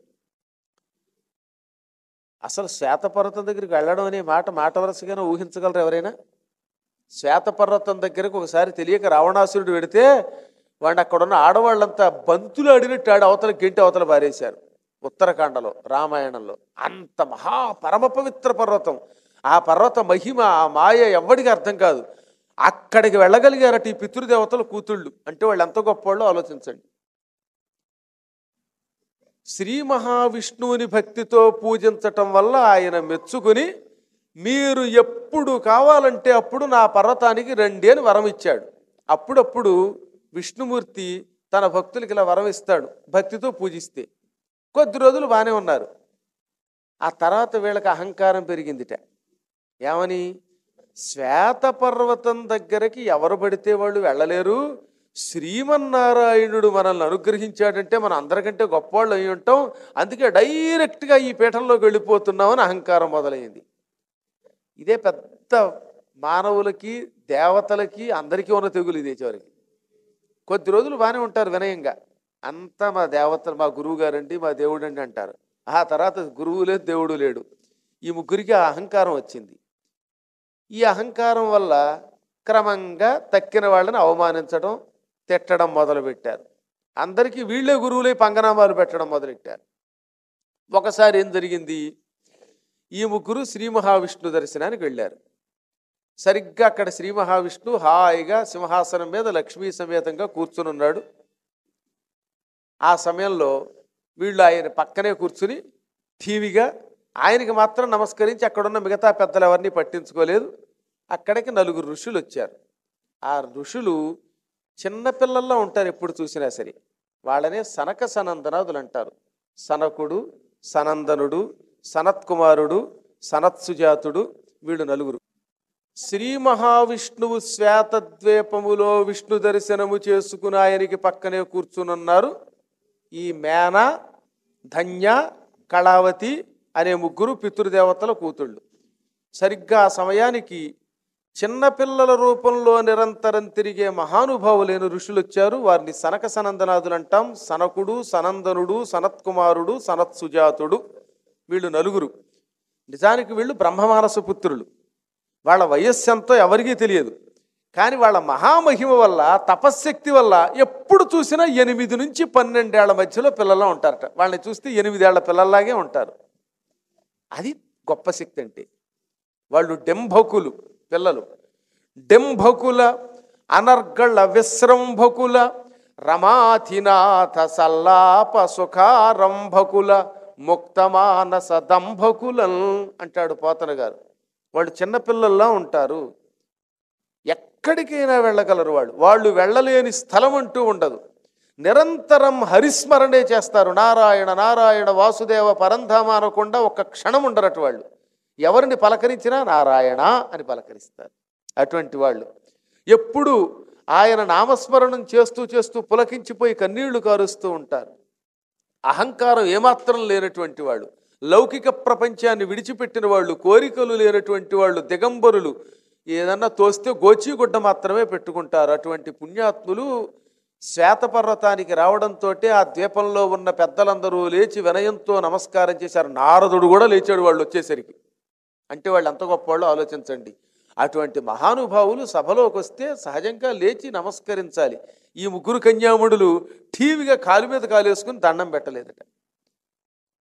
అసలు శ్వేత పర్వతం దగ్గరికి వెళ్ళడం అనే మాట మాట వరుసగానే ఊహించగలరు ఎవరైనా? శ్వేత పర్వతం దగ్గరకు ఒకసారి తెలియక రావణాసురుడు వెడితే వాడిని అక్కడున్న ఆడవాళ్ళంతా బంతులు ఆడినట్టు ఆడి అవతల గెంటి అవతల పారేశారు. ఉత్తరాఖండలో రామాయణంలో అంత మహా పరమ పవిత్ర పర్వతం. ఆ పర్వత మహిమ, ఆ మాయ ఎవ్వడికి అర్థం కాదు. అక్కడికి వెళ్ళగలిగారట ఈ పితృదేవతల కూతుళ్ళు. అంటే వాళ్ళు ఎంత గొప్పవాళ్ళో ఆలోచించండి. శ్రీ మహావిష్ణువుని భక్తితో పూజించటం వల్ల ఆయన మెచ్చుకుని మీరు ఎప్పుడు కావాలంటే అప్పుడు నా పర్వతానికి రండి అని వరం ఇచ్చాడు. అప్పుడప్పుడు విష్ణుమూర్తి తన భక్తులకి ఇలా వరం ఇస్తాడు భక్తితో పూజిస్తే. కొద్ది రోజులు బాగానే ఉన్నారు. ఆ తర్వాత వీళ్ళకి అహంకారం పెరిగిందిట. ఏమని? శ్వేత పర్వతం దగ్గరకి ఎవరు పడితే వాళ్ళు వెళ్ళలేరు, శ్రీమన్నారాయణుడు మనల్ని అనుగ్రహించాడంటే మనం అందరికంటే గొప్పవాళ్ళు అయి ఉంటాం, అందుకే డైరెక్ట్గా ఈ పీఠంలోకి వెళ్ళిపోతున్నామని అహంకారం మొదలైంది. ఇదే పెద్ద మానవులకి దేవతలకి అందరికీ ఉన్న తెగులు ఇదే. చివరికి కొద్ది రోజులు బాగానే ఉంటారు వినయంగా, అంతా మా దేవతలు మా గురువు గారండి మా దేవుడు అండి అంటారు. ఆ తర్వాత గురువు లేదు దేవుడు లేడు. ఈ ముగ్గురికి ఆ అహంకారం వచ్చింది. ఈ అహంకారం వల్ల క్రమంగా తక్కిన వాళ్ళని అవమానించడం, తిట్టడం మొదలుపెట్టారు. అందరికీ వీళ్ళే గురువులై పంగనామాలు పెట్టడం మొదలెట్టారు. ఒకసారి ఏం జరిగింది, ఈ ముగ్గురు శ్రీ మహావిష్ణు దర్శనానికి వెళ్ళారు. సరిగ్గా అక్కడ శ్రీ మహావిష్ణు హాయిగా సింహాసనం మీద లక్ష్మీ సమేతంగా కూర్చునున్నాడు. ఆ సమయంలో వీళ్ళు ఆయన పక్కనే కూర్చుని టీవీగా ఆయనకి మాత్రం నమస్కరించి అక్కడున్న మిగతా పెద్దలు ఎవరిని పట్టించుకోలేదు. అక్కడికి నలుగురు ఋషులు వచ్చారు. ఆ ఋషులు చిన్నపిల్లల్లో ఉంటారు ఎప్పుడు చూసినా సరే. వాళ్ళనే సనక సనందనాదులు అంటారు. సనకుడు, సనందనుడు, సనత్కుమారుడు, సనత్సుజాతుడు, వీళ్ళు నలుగురు. శ్రీ మహావిష్ణువు శ్వేతద్వీపములో విష్ణు దర్శనము చేసుకుని ఆయనకి పక్కనే కూర్చునున్నారు ఈ మేన, ధన్య, కళావతి అనే ముగ్గురు పితృదేవతల కూతుళ్ళు. సరిగ్గా ఆ సమయానికి చిన్నపిల్లల రూపంలో నిరంతరం తిరిగే మహానుభావులైన ఋషులు వచ్చారు. వారిని సనక సనందనాదులు అంటాం. సనకుడు, సనందనుడు, సనత్కుమారుడు, సనత్సుజాతుడు, వీళ్ళు నలుగురు. నిజానికి వీళ్ళు బ్రహ్మమానస పుత్రులు. వాళ్ళ వయస్సు ఎంతో ఎవరికీ తెలియదు. కానీ వాళ్ళ మహామహిమ వల్ల, తపశ్శక్తి వల్ల ఎప్పుడు చూసినా ఎనిమిది నుంచి పన్నెండేళ్ల మధ్యలో పిల్లల్లో ఉంటారట. వాళ్ళని చూస్తే ఎనిమిదేళ్ల పిల్లల్లాగే ఉంటారు. అది గొప్ప శక్తి అంటే. వాళ్ళు డెంభకులు పిల్లలు. డెంభకుల అనర్గళ విశ్రంభకుల రమాధినాథ సల్లాప సుఖారంభకుల ముక్తమానస దంభకులం అంటాడు పోతన గారు. వాళ్ళు చిన్నపిల్లల్లా ఉంటారు. ఎక్కడికైనా వెళ్ళగలరు. వాళ్ళు వాళ్ళు వెళ్ళలేని స్థలం అంటూ ఉండదు. నిరంతరం హరిస్మరణే చేస్తారు. నారాయణ నారాయణ వాసుదేవ పరంధామ అనకుండా ఒక్క క్షణం ఉండరట వాళ్ళు. ఎవరిని పలకరించినా నారాయణ అని పలకరిస్తారు. అటువంటి వాళ్ళు ఎప్పుడు ఆయన నామస్మరణం చేస్తూ చేస్తూ పులకించిపోయి కన్నీళ్లు కారుస్తూ ఉంటారు. అహంకారం ఏమాత్రం లేనటువంటి వాళ్ళు, లౌకిక ప్రపంచాన్ని విడిచిపెట్టిన వాళ్ళు, కోరికలు లేనటువంటి వాళ్ళు, దిగంబరులు. ఏదన్నా తోస్తే గోచీగుడ్డ మాత్రమే పెట్టుకుంటారు. అటువంటి పుణ్యాత్ములు శ్వేతపర్వతానికి రావడంతో ఆ ద్వీపంలో ఉన్న పెద్దలందరూ లేచి వినయంతో నమస్కారం చేశారు. నారదుడు కూడా లేచాడు వాళ్ళు వచ్చేసరికి. అంటే వాళ్ళు ఎంత గొప్పవాళ్ళు ఆలోచించండి. అటువంటి మహానుభావులు సభలోకి వస్తే సహజంగా లేచి నమస్కరించాలి. ఈ ముగ్గురు కన్యాముడులు ఠీవిగా కాలు మీద కాలు వేసుకుని దండం పెట్టలేదట.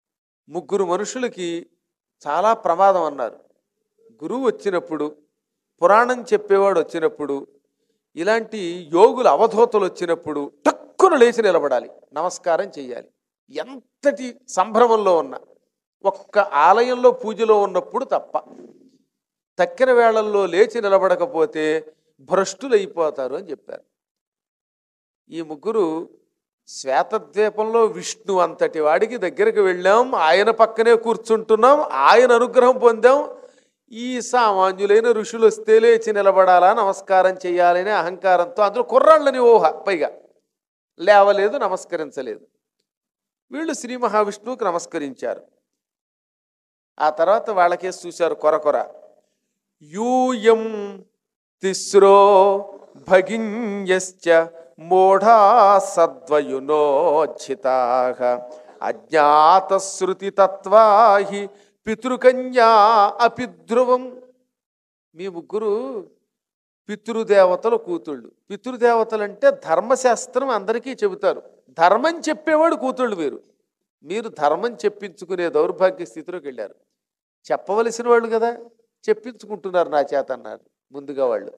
ముగ్గురు మనుషులకి చాలా ప్రమాదం అన్నారు. గురువు వచ్చినప్పుడు పురాణం చెప్పేవాడు వచ్చినప్పుడు, ఇలాంటి యోగులు అవధూతలు వచ్చినప్పుడు టక్కున లేచి నిలబడాలి, నమస్కారం చెయ్యాలి. ఎంతటి సంభ్రమంలో ఉన్నా, ఒక్క ఆలయంలో పూజలో ఉన్నప్పుడు తప్ప. తక్కిన వేళల్లో లేచి నిలబడకపోతే భ్రష్టులైపోతారు అని చెప్పారు. ఈ ముగ్గురు శ్వేతద్వీపంలో విష్ణు అంతటి వాడికి దగ్గరికి వెళ్ళాం, ఆయన పక్కనే కూర్చుంటున్నాం, ఆయన అనుగ్రహం పొందాం. ఈ సామాన్యులైన ఋషులు వస్తే లేచి నిలబడాలా, నమస్కారం చేయాలనే అహంకారంతో, అందులో కుర్రాళ్ళని ఊహ, పైగా లేవలేదు, నమస్కరించలేదు. వీళ్ళు శ్రీ మహావిష్ణువుకి నమస్కరించారు. ఆ తర్వాత వాళ్ళకేసి చూశారు కొరకొర. యూయం తిస్రో భగిన్యశ్చ మూఢా సద్వయునోజ్జితాః అజ్ఞాతశ్రుతి తత్వాహి పితృకన్యా అపిధ్రువం. మీ ముగ్గురు పితృదేవతల కూతుళ్ళు. పితృదేవతలు అంటే ధర్మశాస్త్రం అందరికీ చెబుతారు, ధర్మం చెప్పేవాడు కూతుళ్ళు. మీరు మీరు ధర్మం చెప్పించుకునే దౌర్భాగ్య స్థితిలోకి వెళ్ళారు. చెప్పవలసిన వాళ్ళు కదా, చెప్పించుకుంటున్నారు నా చేత అన్నారు ముందుగా వాళ్ళు.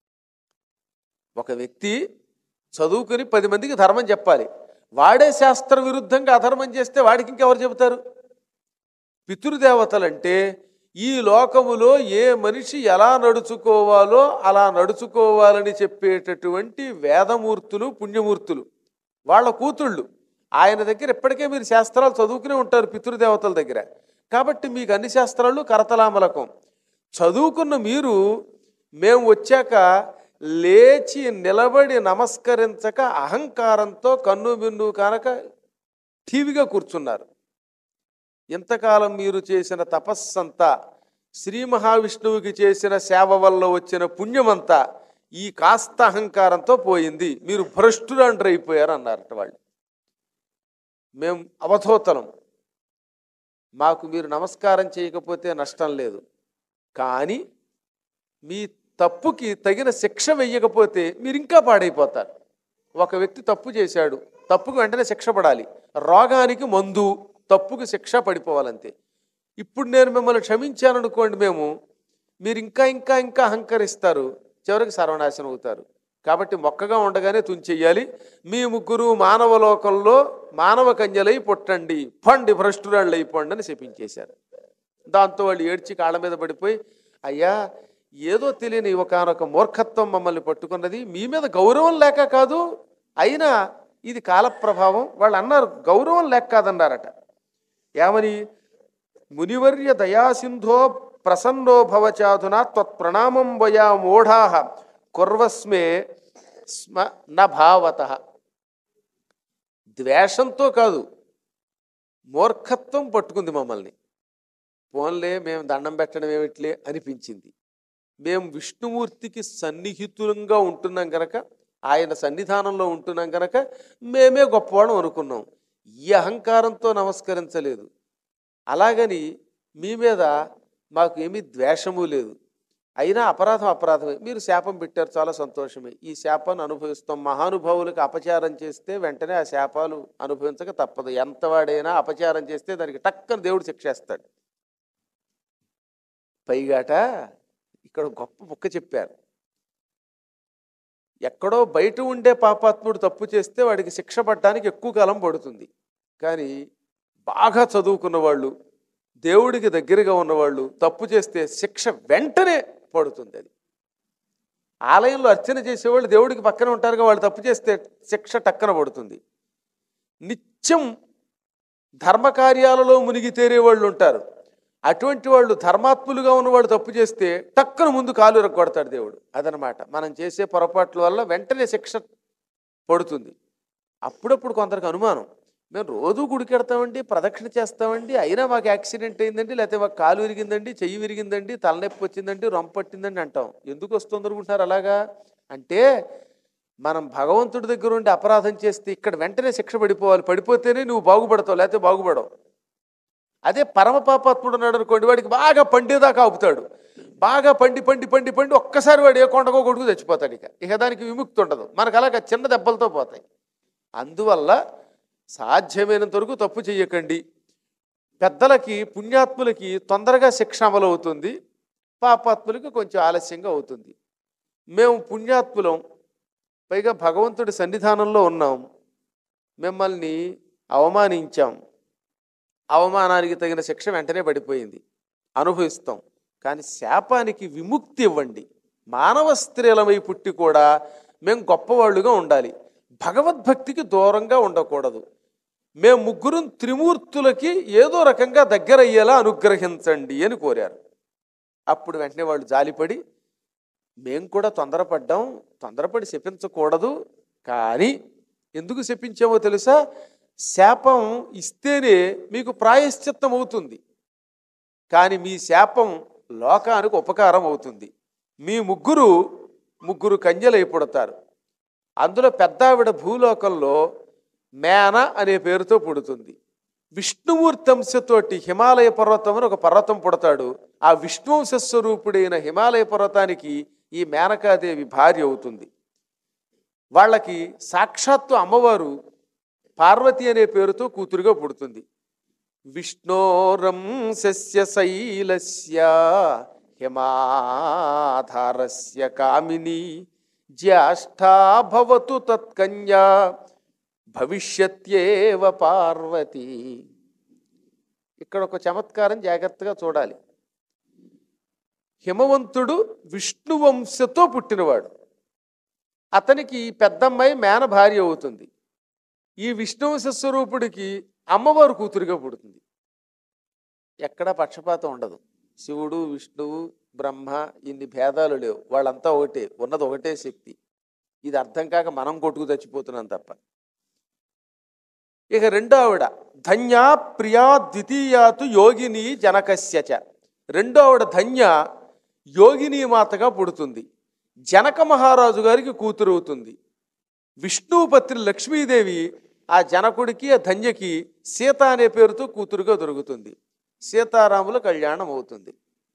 ఒక వ్యక్తి చదువుకుని పది మందికి ధర్మం చెప్పాలి, వాడే శాస్త్ర విరుద్ధంగా అధర్మం చేస్తే వాడికి ఇంకెవరు చెబుతారు? పితృదేవతలంటే ఈ లోకములో ఏ మనిషి ఎలా నడుచుకోవాలో అలా నడుచుకోవాలని చెప్పేటటువంటి వేదమూర్తులు, పుణ్యమూర్తులు, వాళ్ళ కూతుళ్ళు. ఆయన దగ్గర ఎప్పటికే మీరు శాస్త్రాలు చదువుకునే ఉంటారు పితృదేవతల దగ్గర. కాబట్టి మీకు అన్ని శాస్త్రాలు కరతలామలకం. చదువుకున్న మీరు మేము వచ్చాక లేచి నిలబడి నమస్కరించక అహంకారంతో కన్ను బిన్ను కానక ఠీవిగా కూర్చున్నారు. ఇంతకాలం మీరు చేసిన తపస్సంతా, శ్రీ మహావిష్ణువుకి చేసిన సేవ వల్ల వచ్చిన పుణ్యమంతా ఈ కాస్త అహంకారంతో పోయింది, మీరు భ్రష్టులండ్రు అయిపోయారు అన్నారట వాళ్ళు. మేము అవధూతలం, మాకు మీరు నమస్కారం చేయకపోతే నష్టం లేదు, కానీ మీ తప్పుకి తగిన శిక్ష వెయ్యకపోతే మీరు ఇంకా పాడైపోతారు. ఒక వ్యక్తి తప్పు చేశాడు, తప్పుకు వెంటనే శిక్ష పడాలి. రోగానికి మందు, తప్పుకు శిక్ష పడిపోవాలంతే. ఇప్పుడు నేను మిమ్మల్ని క్షమించాననుకోండి, మేము మీరు ఇంకా ఇంకా ఇంకా అహంకరిస్తారు, చివరికి సర్వనాశనం అవుతారు. కాబట్టి మొక్కగా ఉండగానే తుంచెయ్యాలి. మీ ముగ్గురు మానవలోకంలో మానవ కన్యలై పుట్టండి, పండి భ్రష్టురాళ్ళు అయిపోండి అని శపించేశారు. దాంతో వాళ్ళు ఏడ్చి కాళ్ళ మీద పడిపోయి, అయ్యా ఏదో తెలియని ఒకనొక మూర్ఖత్వం మమ్మల్ని పట్టుకున్నది, మీ మీద గౌరవం లేక కాదు, అయినా ఇది కాలప్రభావం. వాళ్ళు అన్నారు, గౌరవం లేక కాదన్నారట. ఏమని? మునివర్య దయాసింధో ప్రసన్నో భవచాధునా త్వత్ప్రణామం వయా మూఢా కుర్వస్మే స్మ న భావతః. ద్వేషంతో కాదు, మూర్ఖత్వం పట్టుకుంది మమ్మల్ని. పోన్లే మేము దండం పెట్టడం ఏమిట్లే అనిపించింది. మేము విష్ణుమూర్తికి సన్నిహితులంగా ఉంటున్నాం కనుక, ఆయన సన్నిధానంలో ఉంటున్నాం కనుక మేమే గొప్పవాళ్ళం అనుకున్నాం. ఈ అహంకారంతో నమస్కరించలేదు. అలాగని మీ మీద మాకు ఏమీ ద్వేషము లేదు. అయినా అపరాధం అపరాధమే. మీరు శాపం పెట్టారు, చాలా సంతోషమే. ఈ శాపాన్ని అనుభవిస్తాం. మహానుభావులకు అపచారం చేస్తే వెంటనే ఆ శాపాలు అనుభవించక తప్పదు. ఎంతవాడైనా అపచారం చేస్తే దానికి టక్కన దేవుడు శిక్షేస్తాడు. పైగాట ఇక్కడ గొప్ప ముక్క చెప్పారు. ఎక్కడో బయట ఉండే పాపాత్ముడు తప్పు చేస్తే వాడికి శిక్ష పడడానికి ఎక్కువ కాలం పడుతుంది. కానీ బాగా చదువుకున్న వాళ్ళు, దేవుడికి దగ్గరగా ఉన్నవాళ్ళు తప్పు చేస్తే శిక్ష వెంటనే పడుతుంది. అది ఆలయంలో అర్చన చేసేవాళ్ళు దేవుడికి పక్కన ఉంటారుగా, వాళ్ళు తప్పు చేస్తే శిక్ష టక్కన పడుతుంది. నిత్యం ధర్మకార్యాలలో మునిగి తేరే వాళ్ళు ఉంటారు. అటువంటి వాళ్ళు, ధర్మాత్ములుగా ఉన్నవాడు తప్పు చేస్తే టక్కన ముందు కాలు ఇరగొడతాడు దేవుడు. అదనమాట, మనం చేసే పొరపాట్ల వల్ల వెంటనే శిక్ష పడుతుంది. అప్పుడప్పుడు కొందరికి అనుమానం, మేము రోజు గుడికెడతామండి, ప్రదక్షిణ చేస్తామండి, అయినా మాకు యాక్సిడెంట్ అయిందండి, లేకపోతే మాకు కాలు విరిగిందండి, చెయ్యి విరిగిందండి, తలనొప్పి వచ్చిందండి, రొంప పట్టిందండి అంటాం. ఎందుకు వస్తుంది అనుకుంటున్నారు అలాగా? అంటే మనం భగవంతుడి దగ్గర ఉండి అపరాధం చేస్తే ఇక్కడ వెంటనే శిక్ష పడిపోవాలి. పడిపోతేనే నువ్వు బాగుపడతావు, లేకపోతే బాగుపడవు. అదే పరమ పాపాత్ముడు ఉన్నాడు అనుకోండి, వాడికి బాగా పండేదాకా ఆపుతాడు. బాగా పండి పండి పండి పండి ఒక్కసారి వాడు ఏ కొండకో కొడుకు చచ్చిపోతాడు. ఇక ఇక దానికి విముక్తి ఉండదు. మనకు అలాగ చిన్న దెబ్బలతో పోతాయి. అందువల్ల సాధ్యమైనంత వరకు తప్పు చెయ్యకండి. పెద్దలకి, పుణ్యాత్ములకి తొందరగా శిక్ష అమలవుతుంది. పాపాత్ములకి కొంచెం ఆలస్యంగా అవుతుంది. మేము పుణ్యాత్ములం, పైగా భగవంతుడి సన్నిధానంలో ఉన్నాం, మిమ్మల్ని అవమానించాం, అవమానానికి తగిన శిక్ష వెంటనే పడిపోయింది, అనుభవిస్తాం. కానీ శాపానికి విముక్తి ఇవ్వండి. మానవ స్త్రీలమై పుట్టి కూడా మేము గొప్పవాళ్ళుగా ఉండాలి, భగవద్భక్తికి దూరంగా ఉండకూడదు, మేము ముగ్గురు త్రిమూర్తులకి ఏదో రకంగా దగ్గరయ్యేలా అనుగ్రహించండి అని కోరారు. అప్పుడు వెంటనే వాళ్ళు జాలిపడి, మేము కూడా తొందరపడ్డాం, తొందరపడి శపించకూడదు, కానీ ఎందుకు శపించామో తెలుసా? శాపం ఇస్తేనే మీకు ప్రాయశ్చిత్తం అవుతుంది, కానీ మీ శాపం లోకానికి ఉపకారం అవుతుంది. మీ ముగ్గురు ముగ్గురు కన్యలై పుడతారు. అందులో పెద్దావిడ భూలోకంలో మేన అనే పేరుతో పుడుతుంది. విష్ణుమూర్తి అంశతోటి హిమాలయ పర్వతం అని ఒక పర్వతం పుడతాడు. ఆ విష్ణువంశ స్వరూపుడైన హిమాలయ పర్వతానికి ఈ మేనకాదేవి భార్య అవుతుంది. వాళ్ళకి సాక్షాత్తు అమ్మవారు పార్వతి అనే పేరుతో కూతురుగా పుడుతుంది. విష్ణోరంశస్య శైలస్య హిమాధారస్య కామిని జ్యేష్ఠా భవతు తత్కన్యా భవిష్యత్యేవ పార్వతి. ఇక్కడ ఒక చమత్కారం జాగ్రత్తగా చూడాలి. హిమవంతుడు విష్ణువంశతో పుట్టినవాడు, అతనికి పెద్దమ్మాయి మేన భార్య అవుతుంది. ఈ విష్ణువంశ స్వరూపుడికి అమ్మవారు కూతురుగా పుడుతుంది. ఎక్కడా పక్షపాతం ఉండదు. శివుడు, విష్ణువు, బ్రహ్మ ఇన్ని భేదాలు లేవు, వాళ్ళంతా ఒకటే, ఉన్నది ఒకటే శక్తి. ఇది అర్థం కాక మనం కొట్టుకు చచ్చిపోతున్నాం తప్ప. ఇక రెండో ఆవిడ ధన్యా ప్రియా ద్వితీయాతు యోగిని జనకస్యచ. రెండో ఆవిడ ధన్య యోగిని మాతగా పుడుతుంది, జనక మహారాజు గారికి కూతురు అవుతుంది. విష్ణువు పత్ని లక్ష్మీదేవి ఆ జనకుడికి ఆ ధన్యకి సీత అనే పేరుతో కూతురుగా దొరుకుతుంది. సీతారాముల కళ్యాణం అవుతుంది.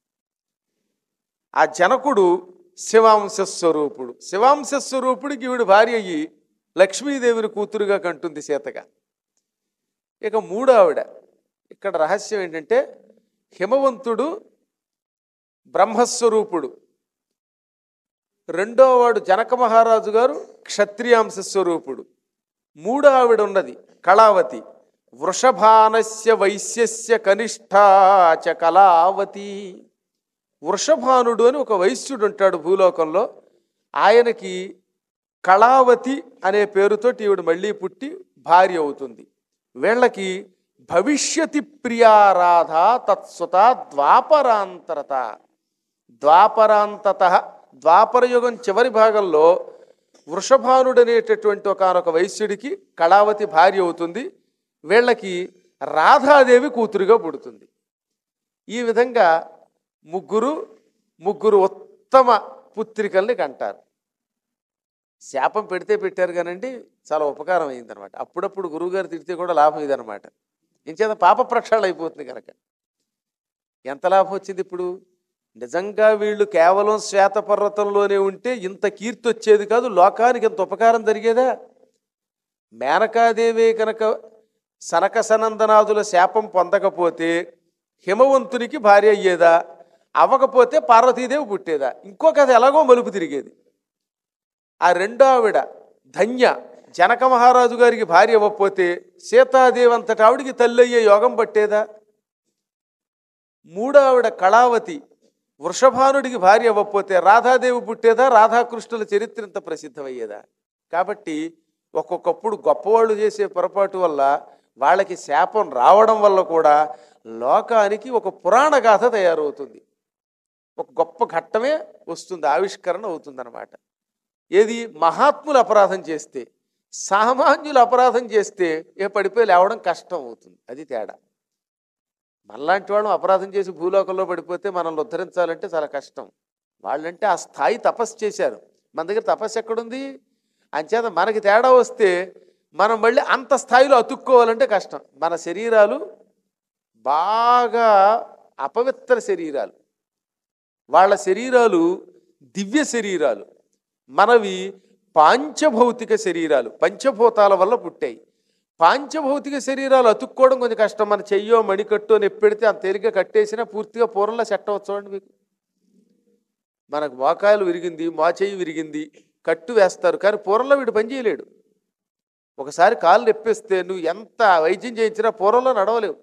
ఆ జనకుడు శివాంశస్వరూపుడు. శివాంశస్వరూపుడికి ఈవిడ భార్య అయ్యి లక్ష్మీదేవిని కూతురుగా కంటుంది సీతగా. ఇక మూడో ఆవిడ, ఇక్కడ రహస్యం ఏంటంటే హిమవంతుడు బ్రహ్మస్వరూపుడు, రెండో వాడు జనక మహారాజు గారు క్షత్రియాంశ స్వరూపుడు. మూడో ఆవిడ ఉన్నది కళావతి. వృషభానస్య వైశ్యస్య కనిష్ఠాచ కళావతి. వృషభానుడు అని ఒక వైశ్యుడు ఉంటాడు భూలోకంలో, ఆయనకి కళావతి అనే పేరుతో ఈవిడ మళ్ళీ పుట్టి భార్య అవుతుంది. వీళ్ళకి భవిష్యతి ప్రియారాధ తత్సుత ద్వాపరాంతరత. ద్వాపరాంతత ద్వాపరయుగం చివరి భాగంలో వృషభానుడు అనేటటువంటి ఒకనొక వైశ్యుడికి కళావతి భార్య అవుతుంది. వీళ్ళకి రాధాదేవి కూతురుగా పుడుతుంది. ఈ విధంగా ముగ్గురు ముగ్గురు ఉత్తమ పుత్రికల్ని కంటారు. శాపం పెడితే పెట్టారు కానండి, చాలా ఉపకారం అయిందనమాట. అప్పుడప్పుడు గురువుగారు తిడితే కూడా లాభం ఇదనమాట. ఇంచేత పాప ప్రక్షాళన అయిపోతుంది కనుక ఎంత లాభం వచ్చింది. ఇప్పుడు నిజంగా వీళ్ళు కేవలం శ్వేతపర్వతంలోనే ఉంటే ఇంత కీర్తి వచ్చేది కాదు, లోకానికి ఇంత ఉపకారం జరిగేదా? మేనకాదేవి కనుక సనక సనందనాదుల శాపం పొందకపోతే హిమవంతునికి భార్య అయ్యేదా? అవ్వకపోతే పార్వతీదేవి పుట్టేదా? ఇంకో కథ ఎలాగో మలుపు తిరిగేది. ఆ రెండో ఆవిడ ధన్య జనక మహారాజు గారికి భార్య అవ్వకపోతే సీతాదేవి అంతటి ఆవిడికి తల్లి అయ్యే యోగం పట్టేదా? మూడో ఆవిడ కళావతి వృషభానుడికి భార్య అవ్వకపోతే రాధాదేవి పుట్టేదా? రాధాకృష్ణుల చరిత్ర ఇంత ప్రసిద్ధమయ్యేదా? కాబట్టి ఒక్కొక్కప్పుడు గొప్పవాళ్ళు చేసే పొరపాటు వల్ల వాళ్ళకి శాపం రావడం వల్ల కూడా లోకానికి ఒక పురాణ గాథ తయారవుతుంది, ఒక గొప్ప ఘట్టమే వస్తుంది, ఆవిష్కరణ అవుతుందన్నమాట. ఏది మహాత్ములు అపరాధం చేస్తే, సామాన్యులు అపరాధం చేస్తే ఏ పడిపోయి లేవడం కష్టం అవుతుంది. అది తేడా. మనలాంటి వాళ్ళం అపరాధం చేసి భూలోకంలో పడిపోతే మనల్ని ఉద్ధరించాలంటే చాలా కష్టం. వాళ్ళంటే ఆ స్థాయి తపస్సు చేశారు, మన దగ్గర తపస్సు ఎక్కడుంది? అంచేత మనకి తేడా వస్తే మనం మళ్ళీ అంత స్థాయిలో అతుక్కోవాలంటే కష్టం. మన శరీరాలు బాగా అపవిత్ర శరీరాలు, వాళ్ళ శరీరాలు దివ్య శరీరాలు, మనవి పాంచభౌతిక శరీరాలు, పంచభూతాల వల్ల పుట్టాయి. పాంచభౌతిక శరీరాలు అతుక్కోవడం కొంచెం కష్టం. మన చెయ్యో మణికట్టో నెప్పెడితే అంత తేలిగ్గా కట్టేసినా పూర్తిగా పూర్వంలో సెట్ అవచ్చు. చూడండి, మీకు మనకు మోకాలు విరిగింది, మోచేయి విరిగింది, కట్టు వేస్తారు, కానీ పూర్వంలో వీడు పని చేయలేడు. ఒకసారి కాలు నొప్పేస్తే నువ్వు ఎంత వైద్యం చేయించినా పూర్వంలో నడవలేవు.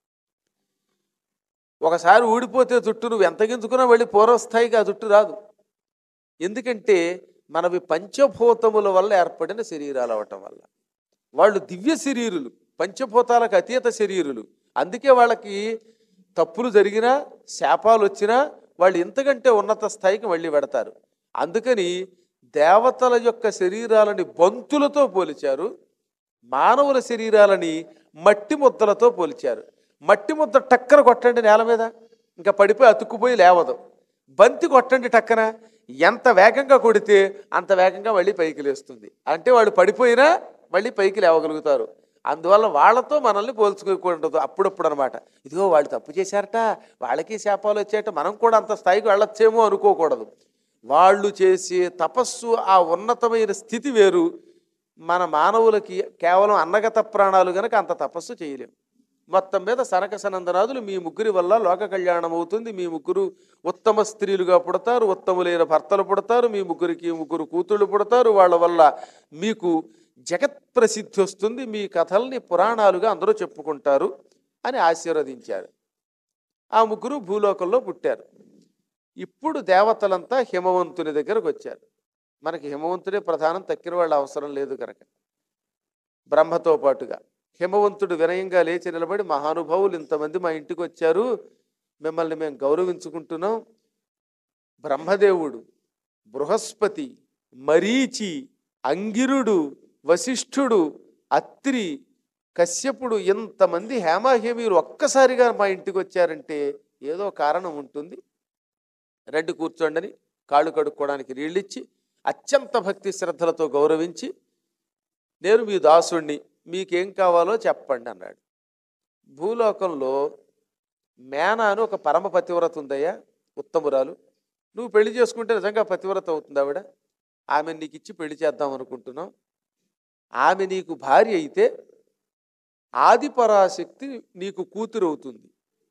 ఒకసారి ఊడిపోతే జుట్టు నువ్వు ఎంత గింజుకున్నా మళ్ళీ పూర్వస్థాయికి ఆ జుట్టు రాదు. ఎందుకంటే మనవి పంచభూతముల వల్ల ఏర్పడిన శరీరాలు అవటం వల్ల. వాళ్ళు దివ్య శరీరులు, పంచభూతాలకు అతీత శరీరులు. అందుకే వాళ్ళకి తప్పులు జరిగినా శాపాలు వచ్చినా వాళ్ళు ఇంతకంటే ఉన్నత స్థాయికి మళ్ళీ పెడతారు. అందుకని దేవతల యొక్క శరీరాలని బంతులతో పోల్చారు, మానవుల శరీరాలని మట్టి ముద్దలతో పోల్చారు. మట్టి ముద్ద టక్కన కొట్టండి నేల మీద, ఇంకా పడిపోయి అతుక్కుపోయి లేవదు. బంతి కొట్టండి టక్కన, ఎంత వేగంగా కొడితే అంత వేగంగా మళ్ళీ పైకి లేస్తుంది. అంటే వాళ్ళు పడిపోయినా మళ్ళీ పైకి లేవగలుగుతారు. అందువల్ల వాళ్ళతో మనల్ని పోల్చుకోకూడదు అప్పుడప్పుడు అనమాట. ఇదిగో వాళ్ళు తప్పు చేశారట, వాళ్ళకి శాపాలు వచ్చాయట, మనం కూడా అంత స్థాయికి వెళ్ళొచ్చేమో అనుకోకూడదు. వాళ్ళు చేసే తపస్సు ఆ ఉన్నతమైన స్థితి వేరు. మన మానవులకి కేవలం అన్నగత ప్రాణాలు గనక అంత తపస్సు చేయలేము. మొత్తం మీద సనక సనందనాదులు మీ ముగ్గురి వల్ల లోక కళ్యాణం అవుతుంది. మీ ముగ్గురు ఉత్తమ స్త్రీలుగా పుడతారు, ఉత్తములైన భర్తలు పుడతారు, మీ ముగ్గురికి ముగ్గురు కూతుళ్ళు పుడతారు. వాళ్ళ వల్ల మీకు జగత్ ప్రసిద్ధి వస్తుంది, మీ కథల్ని పురాణాలుగా అందరూ చెప్పుకుంటారు అని ఆశీర్వదించారు. ఆ ముగ్గురు భూలోకంలో పుట్టారు. ఇప్పుడు దేవతలంతా హిమవంతుని దగ్గరకు వచ్చారు. మనకి హిమవంతుడే ప్రధానం, తక్కిన వాళ్ళ అవసరం లేదు కనుక. బ్రహ్మతో పాటుగా హిమవంతుడు వినయంగా లేచి నిలబడి, మహానుభావులు ఇంతమంది మా ఇంటికి వచ్చారు, మిమ్మల్ని మేము గౌరవించుకుంటున్నాం. బ్రహ్మదేవుడు, బృహస్పతి, మరీచి, అంగిరుడు, వశిష్ఠుడు, అత్రి, కశ్యపుడు, ఇంతమంది హేమాహేమీలు ఒక్కసారిగా మా ఇంటికి వచ్చారంటే ఏదో కారణం ఉంటుంది. రండి కూర్చోండని కాళ్ళు కడుక్కోవడానికి నీళ్ళిచ్చి అత్యంత భక్తి శ్రద్ధలతో గౌరవించి, నేను మీ దాసుణ్ణి, మీకేం కావాలో చెప్పండి అన్నాడు. భూలోకంలో మేనా అని ఒక పరమ పతివ్రత ఉందయ్యా, ఉత్తమురాలు. నువ్వు పెళ్లి చేసుకుంటే నిజంగా పతివ్రత అవుతుంది ఆవిడ. ఆమె నీకు ఇచ్చి పెళ్లి చేద్దాం అనుకుంటున్నావు. ఆమె నీకు భార్య అయితే ఆదిపరాశక్తి నీకు కూతురు అవుతుంది.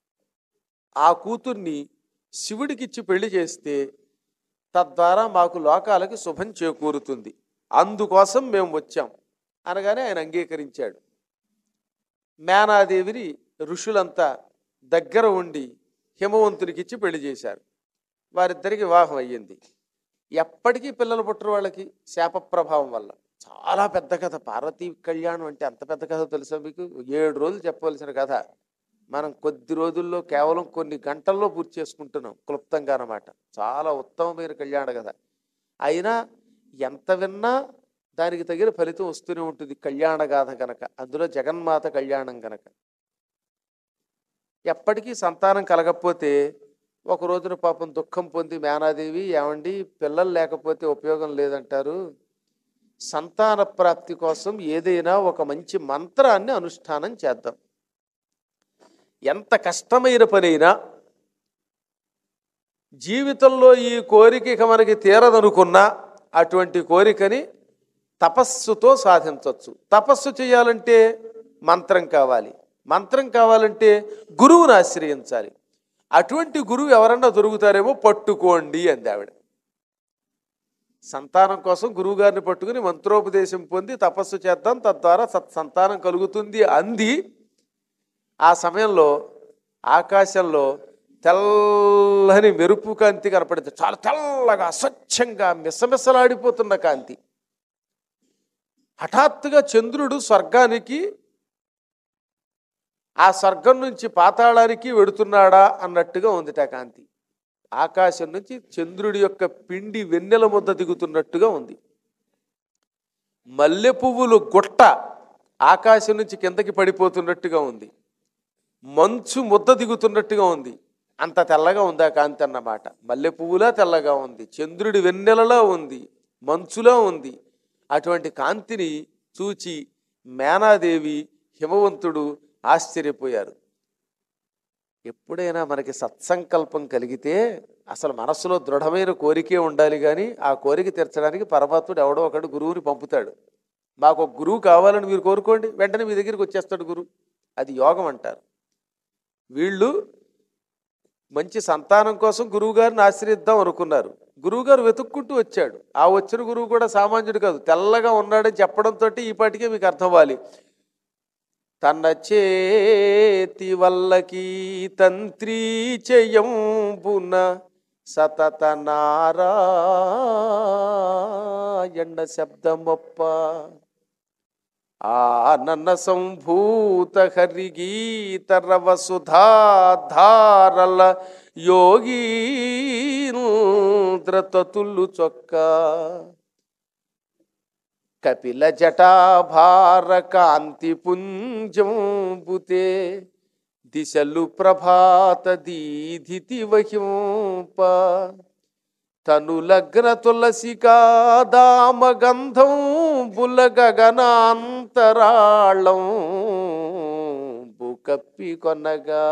ఆ కూతుర్ని శివుడికిచ్చి పెళ్లి చేస్తే తద్వారా మాకు లోకాలకి శుభం చేకూరుతుంది, అందుకోసం మేము వచ్చాం అనగానే ఆయన అంగీకరించాడు. మేనాదేవిని ఋషులంతా దగ్గర ఉండి హిమవంతునికిచ్చి పెళ్లి చేశారు. వారిద్దరికి వివాహం అయ్యింది. ఎప్పటికీ పిల్లలు పుట్టరు వాళ్ళకి శాప ప్రభావం వల్ల. చాలా పెద్ద కథ. పార్వతీ కళ్యాణం అంటే అంత పెద్ద కథ తెలుసా మీకు? ఏడు రోజులు చెప్పవలసిన కథ మనం కొద్ది రోజుల్లో కేవలం కొన్ని గంటల్లో పూర్తి చేసుకుంటున్నాం క్లుప్తంగా అన్నమాట. చాలా ఉత్తమమైన కళ్యాణ కథ. అయినా ఎంత విన్నా దానికి తగిన ఫలితం వస్తూనే ఉంటుంది కళ్యాణ గాథ కనుక, అందులో జగన్మాత కళ్యాణం కనుక. ఎప్పటికీ సంతానం కలగకపోతే ఒక రోజున పాపం దుఃఖం పొంది మేనాదేవి, ఏమండి పిల్లలు లేకపోతే ఉపయోగం లేదంటారు, సంతాన ప్రాప్తి కోసం ఏదైనా ఒక మంచి మంత్రాన్ని అనుష్ఠానం చేద్దాం. ఎంత కష్టమైన పనైనా జీవితంలో ఈ కోరిక మనకి తీరదనుకున్నా అటువంటి కోరికని తపస్సుతో సాధించవచ్చు. తపస్సు చేయాలంటే మంత్రం కావాలి, మంత్రం కావాలంటే గురువుని ఆశ్రయించాలి. అటువంటి గురువు ఎవరన్నా దొరుకుతారేమో పట్టుకోండి అంది ఆవిడ. సంతానం కోసం గురువు గారిని పట్టుకుని మంత్రోపదేశం పొంది తపస్సు చేద్దాం, తద్వారా సత్సంతానం కలుగుతుంది అంది. ఆ సమయంలో ఆకాశంలో తెల్లని మెరుపు కాంతి కనపడింది. చాలా తెల్లగా స్వచ్ఛంగా మిసమిసలాడిపోతున్న కాంతి. హఠాత్తుగా చంద్రుడు స్వర్గానికి ఆ స్వర్గం నుంచి పాతాళానికి వెడుతున్నాడా అన్నట్టుగా ఉందిట కాంతి. ఆకాశం నుంచి చంద్రుడి యొక్క పిండి వెన్నెల ముద్ద దిగుతున్నట్టుగా ఉంది. మల్లె పువ్వులు గుట్ట ఆకాశం నుంచి కిందకి పడిపోతున్నట్టుగా ఉంది. మంచు ముద్ద దిగుతున్నట్టుగా ఉంది. అంత తెల్లగా ఉంది ఆ కాంతి అన్నమాట. మల్లె పువ్వులా తెల్లగా ఉంది, చంద్రుడి వెన్నెలలా ఉంది, మంచులా ఉంది. అటువంటి కాంతిని చూచి మేనాదేవి, హిమవంతుడు ఆశ్చర్యపోయారు. ఎప్పుడైనా మనకి సత్సంకల్పం కలిగితే అసలు మనస్సులో దృఢమైన కోరికే ఉండాలి, కానీ ఆ కోరిక తీర్చడానికి పరమాత్ముడు ఎవడో ఒకడు గురువుని పంపుతాడు. మాకు ఒక గురువు కావాలని మీరు కోరుకోండి, వెంటనే మీ దగ్గరికి వచ్చేస్తాడు గురువు. అది యోగం అంటారు. వీళ్ళు మంచి సంతానం కోసం గురువుగారిని ఆశ్రయిద్దాం అనుకున్నారు. గురువుగారు వెతుక్కుంటూ వచ్చాడు. ఆ వచ్చిన గురువు కూడా సామాన్యుడు కాదు, తెల్లగా ఉన్నాడని చెప్పడంతో ఈ పాటికే మీకు అర్థం అవ్వాలి. తన చేతి వల్లకి తంత్రి చేయంబున సతత నారాయణ శబ్దమొప్ప ఆనన సంభూత హరిగీత రవ సుధాధారల యోగీంద్రతతులు చొక్క కపిల జటాభార కాంతి పుంజంబుతే దిశలు ప్రభాత దీధితి వహింప తనులగ్న తులసికా దామగంధం బుల గగనాంతరాళం బుకప్పి కొనగా.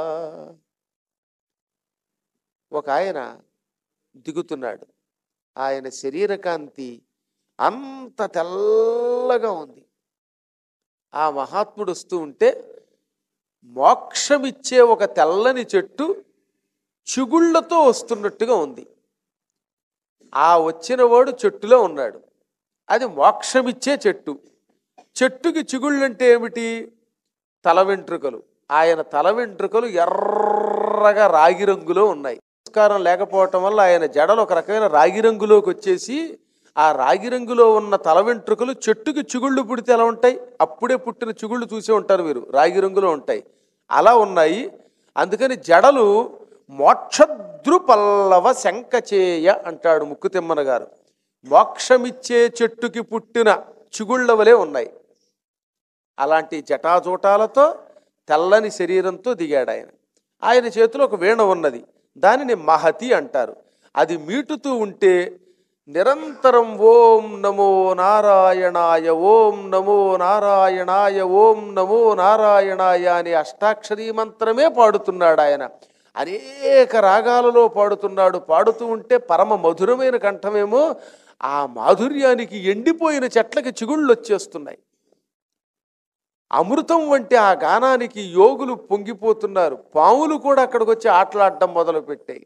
ఒక ఆయన దిగుతున్నాడు. ఆయన శరీరకాంతి అంత తెల్లగా ఉంది. ఆ మహాత్ముడు వస్తూ ఉంటే మోక్షమిచ్చే ఒక తెల్లని చెట్టు చిగుళ్లతో వస్తున్నట్టుగా ఉంది. ఆ వచ్చినవాడు చెట్టులో ఉన్నాడు. అది మోక్షమిచ్చే చెట్టు. చెట్టుకి చిగుళ్ళంటే ఏమిటి? తల వెంట్రుకలు. ఆయన తల వెంట్రుకలు ఎర్రగా రాగి రంగులో ఉన్నాయి. సంస్కారం లేకపోవటం వల్ల ఆయన జడలు ఒక రకమైన రాగి రంగులోకి వచ్చేసి ఆ రాగి రంగులో ఉన్న తల వెంట్రుకలు చెట్టుకి చిగుళ్ళు పుడితే ఎలా ఉంటాయి? అప్పుడే పుట్టిన చిగుళ్ళు చూసే ఉంటారు మీరు, రాగి రంగులో ఉంటాయి. అలా ఉన్నాయి. అందుకని జడలు మోక్షద్రుపల్లవ శంఖచేయ అంటాడు ముక్కుతిమ్మన గారు. మోక్షమిచ్చే చెట్టుకి పుట్టిన చిగుళ్ళ వలె ఉన్నాయి. అలాంటి జటాజూటాలతో తెల్లని శరీరంతో దిగాడు ఆయన. ఆయన చేతిలో ఒక వీణ ఉన్నది, దానిని మహతి అంటారు. అది మీటుతూ ఉంటే నిరంతరం ఓం నమో నారాయణాయ ఓం నమో నారాయణాయ ఓం నమో నారాయణాయ అని అష్టాక్షరీ మంత్రమే పాడుతున్నాడు ఆయన. అనేక రాగాలలో పాడుతున్నాడు. పాడుతూ ఉంటే పరమ మధురమైన కంఠమేమో, ఆ మాధుర్యానికి ఎండిపోయిన చెట్లకి చిగుళ్ళు వచ్చేస్తున్నాయి. అమృతం వంటి ఆ గానానికి యోగులు పొంగిపోతున్నారు. పాములు కూడా అక్కడికి వచ్చి ఆటలాడడం మొదలుపెట్టాయి.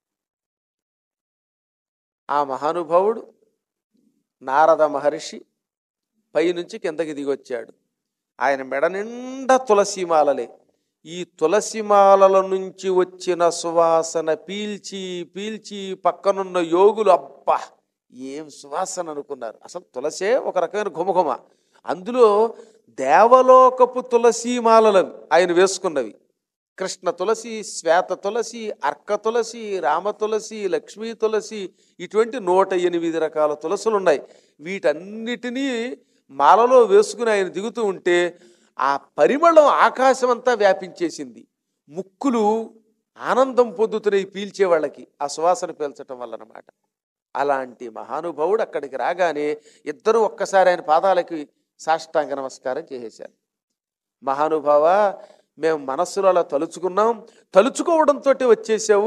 ఆ మహానుభావుడు నారద మహర్షి పైనుంచి కిందకి దిగొచ్చాడు. ఆయన మెడ నిండా తులసిమాలలే. ఈ తులసిమాలల నుంచి వచ్చిన సువాసన పీల్చి పీల్చి పక్కనున్న యోగులు అబ్బా ఏం సువాసన అనుకున్నారు. అసలు తులసే ఒక రకమైన ఘుమఘుమ. అందులో దేవలోకపు తులసీమాలలు ఆయన వేసుకున్నవి. కృష్ణ తులసి, శ్వేత తులసి, అర్క తులసి, రామ తులసి, లక్ష్మీ తులసి, ఇటువంటి నూట ఎనిమిది రకాల తులసులు ఉన్నాయి. వీటన్నిటినీ మాలలో వేసుకుని ఆయన దిగుతూ ఉంటే ఆ పరిమళం ఆకాశం అంతా వ్యాపించేసింది. ముక్కులు ఆనందం పొందుతున్నాయి పీల్చే వాళ్ళకి ఆ సువాసన పీల్చటం వల్ల అన్నమాట. అలాంటి మహానుభావుడు అక్కడికి రాగానే ఇద్దరు ఒక్కసారి ఆయన పాదాలకి సాష్టాంగ నమస్కారం చేసేశారు. మహానుభావ, మేము మనస్సులో అలా తలుచుకున్నాం, తలుచుకోవడంతో వచ్చేసావు.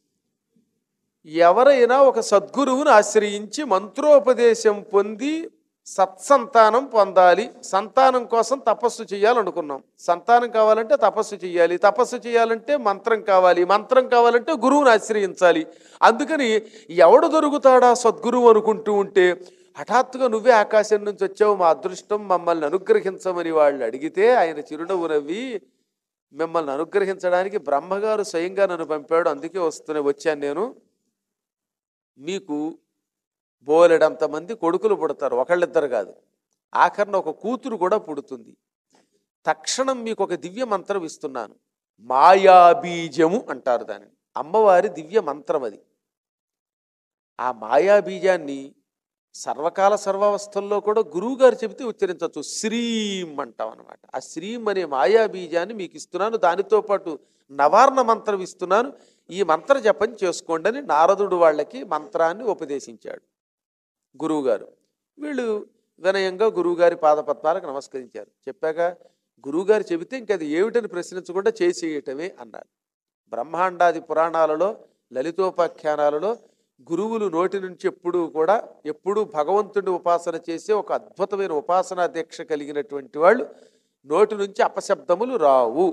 ఎవరైనా ఒక సద్గురువుని ఆశ్రయించి మంత్రోపదేశం పొంది సత్సంతానం పొందాలి, సంతానం కోసం తపస్సు చేయాలనుకున్నాం. సంతానం కావాలంటే తపస్సు చేయాలి, తపస్సు చేయాలంటే మంత్రం కావాలి, మంత్రం కావాలంటే గురువుని ఆశ్రయించాలి. అందుకని ఎవడు దొరుకుతాడా సద్గురువు అనుకుంటూ ఉంటే హఠాత్తుగా నువ్వే ఆకాశం నుంచి వచ్చావు, మా అదృష్టం, మమ్మల్ని అనుగ్రహించమని వాళ్ళు అడిగితే ఆయన చిరునవ్వు నవ్వి, మిమ్మల్ని అనుగ్రహించడానికి బ్రహ్మగారు స్వయంగా నన్ను పంపాడు, అందుకే వస్తూనే వచ్చాను నేను. మీకు బోలెడంతమంది కొడుకులు పుడతారు, ఒకళ్ళిద్దరు కాదు, ఆఖరణ ఒక కూతురు కూడా పుడుతుంది. తక్షణం మీకు ఒక దివ్య మంత్రం ఇస్తున్నాను, మాయాబీజము అంటారు దానిని. అమ్మవారి దివ్య మంత్రం అది. ఆ మాయాబీజాన్ని సర్వకాల సర్వావస్థల్లో కూడా గురువుగారు చెబితే ఉచ్చరించవచ్చు. శ్రీం అంటాం అనమాట. ఆ శ్రీం అనే మాయాబీజాన్ని మీకు ఇస్తున్నాను, దానితో పాటు నవార్ణ మంత్రం ఇస్తున్నాను, ఈ మంత్ర జపం చేసుకోండి అని నారదుడు వాళ్ళకి మంత్రాన్ని ఉపదేశించాడు గురువుగారు. వీళ్ళు వినయంగా గురువుగారి పాదపద్మాలకు నమస్కరించారు. చెప్పాక గురువుగారు చెబితే ఇంక అది ఏమిటని ప్రశ్నించకుండా చేసేయటమే అన్నారు. బ్రహ్మాండాది పురాణాలలో, లలితోపాఖ్యానాలలో గురువులు నోటి నుంచి ఎప్పుడూ కూడా ఎప్పుడూ భగవంతుడిని ఉపాసన చేసే ఒక అద్భుతమైన ఉపాసనా దీక్ష కలిగినటువంటి వాళ్ళు నోటి నుంచి అపశబ్దములు రావు.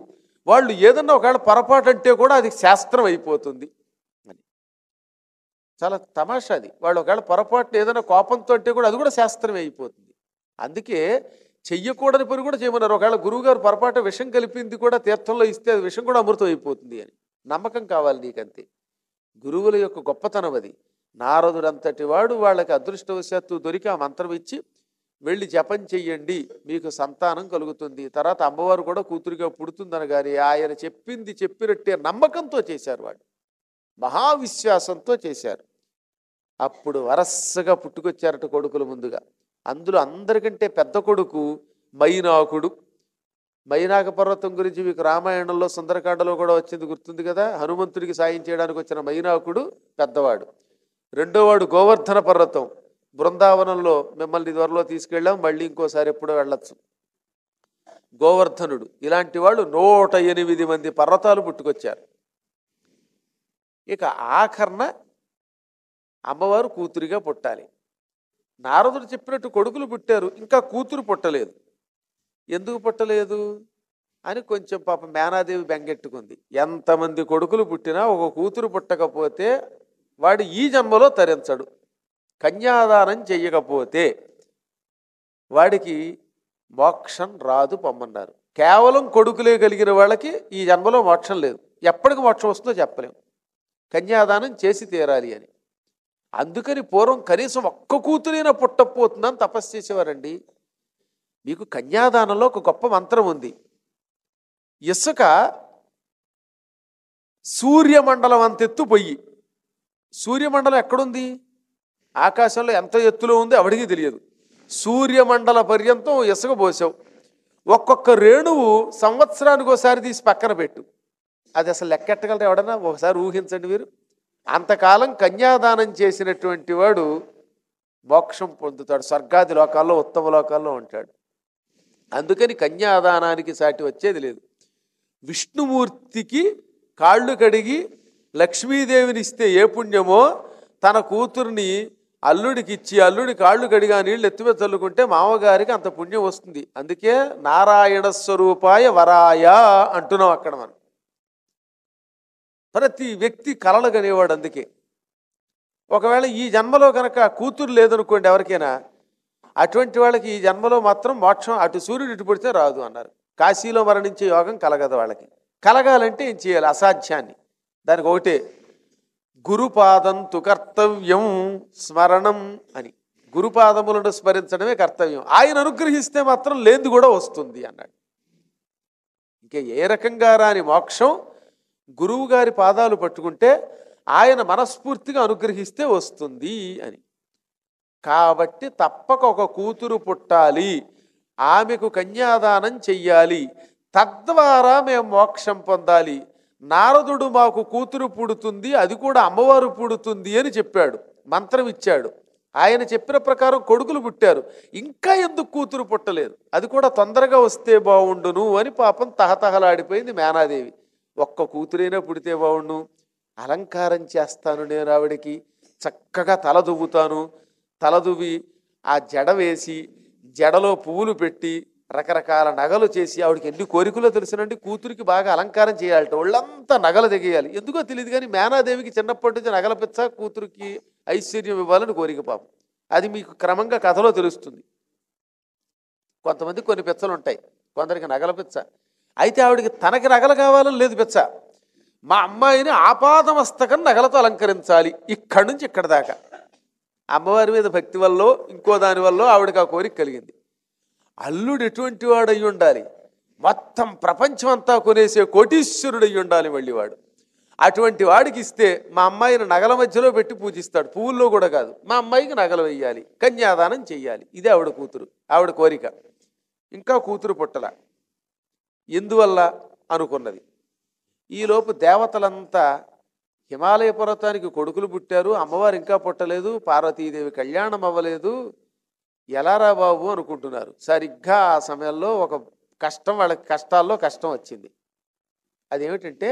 వాళ్ళు ఏదన్నా ఒకవేళ పొరపాటు అంటే కూడా అది శాస్త్రం అయిపోతుంది అని. చాలా తమాషా అది. వాళ్ళు ఒకవేళ పొరపాటున ఏదైనా కోపంతో అంటే కూడా అది కూడా శాస్త్రమే అయిపోతుంది. అందుకే చెయ్యకూడని పని కూడా చేయమన్నారు. ఒకవేళ గురువుగారు పొరపాటు విషం కలిపింది కూడా తీర్థంలో ఇస్తే అది విషం కూడా అమృతం అయిపోతుంది అని. నమ్మకం కావాలి నీకంతే. గురువుల యొక్క గొప్పతనం అది. నారదుడంతటి వాడు వాళ్ళకి అదృష్టవశాత్తు దొరికి ఆ మంత్రం ఇచ్చి వెళ్ళి జపం చెయ్యండి మీకు సంతానం కలుగుతుంది, తర్వాత అమ్మవారు కూడా కూతురుగా పుడుతుందనగాని ఆయన చెప్పింది చెప్పినట్టే నమ్మకంతో చేశారు. వాడు మహావిశ్వాసంతో చేశారు. అప్పుడు వరసగా పుట్టుకొచ్చారట కొడుకులు ముందుగా. అందులో అందరికంటే పెద్ద కొడుకు మైనాకుడు. మైనాక పర్వతం గురించి మీకు రామాయణంలో సుందరకాండలో కూడా వచ్చింది గుర్తుంది కదా. హనుమంతుడికి సాయం చేయడానికి వచ్చిన మైనాకుడు పెద్దవాడు. రెండోవాడు గోవర్ధన పర్వతం. బృందావనంలో మిమ్మల్ని త్వరలో తీసుకెళ్ళాం, మళ్ళీ ఇంకోసారి ఎప్పుడో వెళ్ళొచ్చు. గోవర్ధనుడు. ఇలాంటి వాళ్ళు నూట ఎనిమిది మంది పర్వతాలు పుట్టుకొచ్చారు. ఇక ఆఖరణ అమ్మవారు కూతురిగా పుట్టాలి. నారదుడు చెప్పినట్టు కొడుకులు పుట్టారు, ఇంకా కూతురు పుట్టలేదు. ఎందుకు పుట్టలేదు అని కొంచెం పాప మేనాదేవి బెంగెట్టుకుంది. ఎంతమంది కొడుకులు పుట్టినా ఒక కూతురు పుట్టకపోతే వాడు ఈ జన్మలో తరించడు. కన్యాదానం చెయ్యకపోతే వాడికి మోక్షం రాదు పొమ్మన్నారు. కేవలం కొడుకులే కలిగిన వాళ్ళకి ఈ జన్మలో మోక్షం లేదు. ఎప్పటికి మోక్షం వస్తుందో చెప్పలేము. కన్యాదానం చేసి తీరాలి అని. అందుకని పూర్వం కనీసం ఒక్క కూతురైనా పుట్టకపోతుందని తపస్సు చేసేవారండి. మీకు కన్యాదానంలో ఒక గొప్ప మంత్రం ఉంది. ఇసుక సూర్యమండలం అంతెత్తు పొయ్యి. సూర్యమండలం ఎక్కడుంది? ఆకాశంలో ఎంత ఎత్తులో ఉంది అవడికి తెలియదు. సూర్యమండల పర్యంతం ఇసుక పోసావు. ఒక్కొక్క రేణువు సంవత్సరానికి ఒకసారి తీసి పక్కన పెట్టు. అది అసలు లెక్కెట్టగలరు ఎవడన్నా? ఒకసారి ఊహించండి మీరు. అంతకాలం కన్యాదానం చేసినటువంటి వాడు మోక్షం పొందుతాడు, స్వర్గాది లోకాల్లో ఉత్తమ లోకాల్లో ఉంటాడు. అందుకని కన్యాదానానికి సాటి వచ్చేది లేదు. విష్ణుమూర్తికి కాళ్ళు కడిగి లక్ష్మీదేవిని ఇస్తే ఏ పుణ్యమో తన కూతుర్ని అల్లుడికి ఇచ్చి అల్లుడి కాళ్ళు కడిగా నీళ్ళు ఎత్తిమే చల్లుకుంటే మామగారికి అంత పుణ్యం వస్తుంది. అందుకే నారాయణ స్వరూపాయ వరాయ అంటున్నాం అక్కడ మనం. ప్రతి వ్యక్తి కలలు కనేవాడు. అందుకే ఒకవేళ ఈ జన్మలో కనుక కూతురు లేదనుకోండి ఎవరికైనా, అటువంటి వాళ్ళకి ఈ జన్మలో మాత్రం మోక్షం అటు సూర్యుడు ఇటు పడితే రాదు అన్నారు. కాశీలో మరణించే యోగం కలగదు వాళ్ళకి. కలగాలంటే ఏం చేయాలి? అసాధ్యాన్ని. దానికి ఒకటే గురుపాదం తు కర్తవ్యం స్మరణం అని. గురుపాదములను స్మరించడమే కర్తవ్యం. ఆయన అనుగ్రహిస్తే మాత్రం లేనిది కూడా వస్తుంది అన్నాడు. ఇంకా ఏ రకంగా రాని మోక్షం గురువు గారి పాదాలు పట్టుకుంటే ఆయన మనస్ఫూర్తిగా అనుగ్రహిస్తే వస్తుంది అని. కాబట్టి తప్పక ఒక కూతురు పుట్టాలి, ఆమెకు కన్యాదానం చెయ్యాలి, తద్వారా మేము మోక్షం పొందాలి. నారదుడు మాకు కూతురు పుడుతుంది, అది కూడా అమ్మవారు పుడుతుంది అని చెప్పాడు, మంత్రం ఇచ్చాడు. ఆయన చెప్పిన ప్రకారం కొడుకులు పుట్టారు. ఇంకా ఎందుకు కూతురు పుట్టలేదు? అది కూడా తొందరగా వస్తే బాగుండును అని పాపం తహతహలాడిపోయింది మేనాదేవి. ఒక్క కూతురైనా పుడితే బాగుండు, అలంకారం చేస్తాను నేను ఆవిడికి, చక్కగా తల దువ్వుతాను, తల దువ్వి ఆ జడ వేసి జడలో పువ్వులు పెట్టి రకరకాల నగలు చేసి, ఆవిడకి ఎన్ని కోరికలో తెలుసునండి. కూతురికి బాగా అలంకారం చేయాలట, వాళ్ళంతా నగలు దిగేయాలి. ఎందుకో తెలియదు కానీ మేనాదేవికి చిన్నప్పటి నుంచి నగల పిచ్చ, కూతురికి ఐశ్వర్యం ఇవ్వాలని కోరిక పాపం. అది మీకు క్రమంగా కథలో తెలుస్తుంది. కొంతమంది కొన్ని పిచ్చలు ఉంటాయి, కొందరికి నగల పిచ్చ. అయితే ఆవిడికి తనకి నగలు కావాలని లేదు పిచ్చ. మా అమ్మాయిని ఆపాదమస్తకం నగలతో అలంకరించాలి, ఇక్కడి నుంచి ఇక్కడ దాకా. అమ్మవారి మీద భక్తి వల్ల ఇంకో దాని వల్ల ఆవిడకి ఆ కోరిక కలిగింది. అల్లుడు ఎటువంటి వాడు అయ్యి ఉండాలి? మొత్తం ప్రపంచం అంతా కొనేసే కోటీశ్వరుడు అయ్యి ఉండాలి మళ్ళీ వాడు. అటువంటి వాడికి ఇస్తే మా అమ్మాయిని నగల మధ్యలో పెట్టి పూజిస్తాడు, పువ్వుల్లో కూడా కాదు. మా అమ్మాయికి నగలు వేయాలి, కన్యాదానం చెయ్యాలి. ఇదే ఆవిడ కూతురు, ఆవిడ కోరిక. ఇంకా కూతురు పుట్టల. ఎందువల్ల అనుకున్నది. ఈలోపు దేవతలంతా హిమాలయ పర్వతానికి కొడుకులు పుట్టారు, అమ్మవారు ఇంకా పుట్టలేదు, పార్వతీదేవి కళ్యాణం అవ్వలేదు, ఎలారా బాబు అనుకుంటున్నారు. సరిగ్గా ఆ సమయంలో ఒక కష్టం, వాళ్ళకి కష్టాల్లో కష్టం వచ్చింది. అదేమిటంటే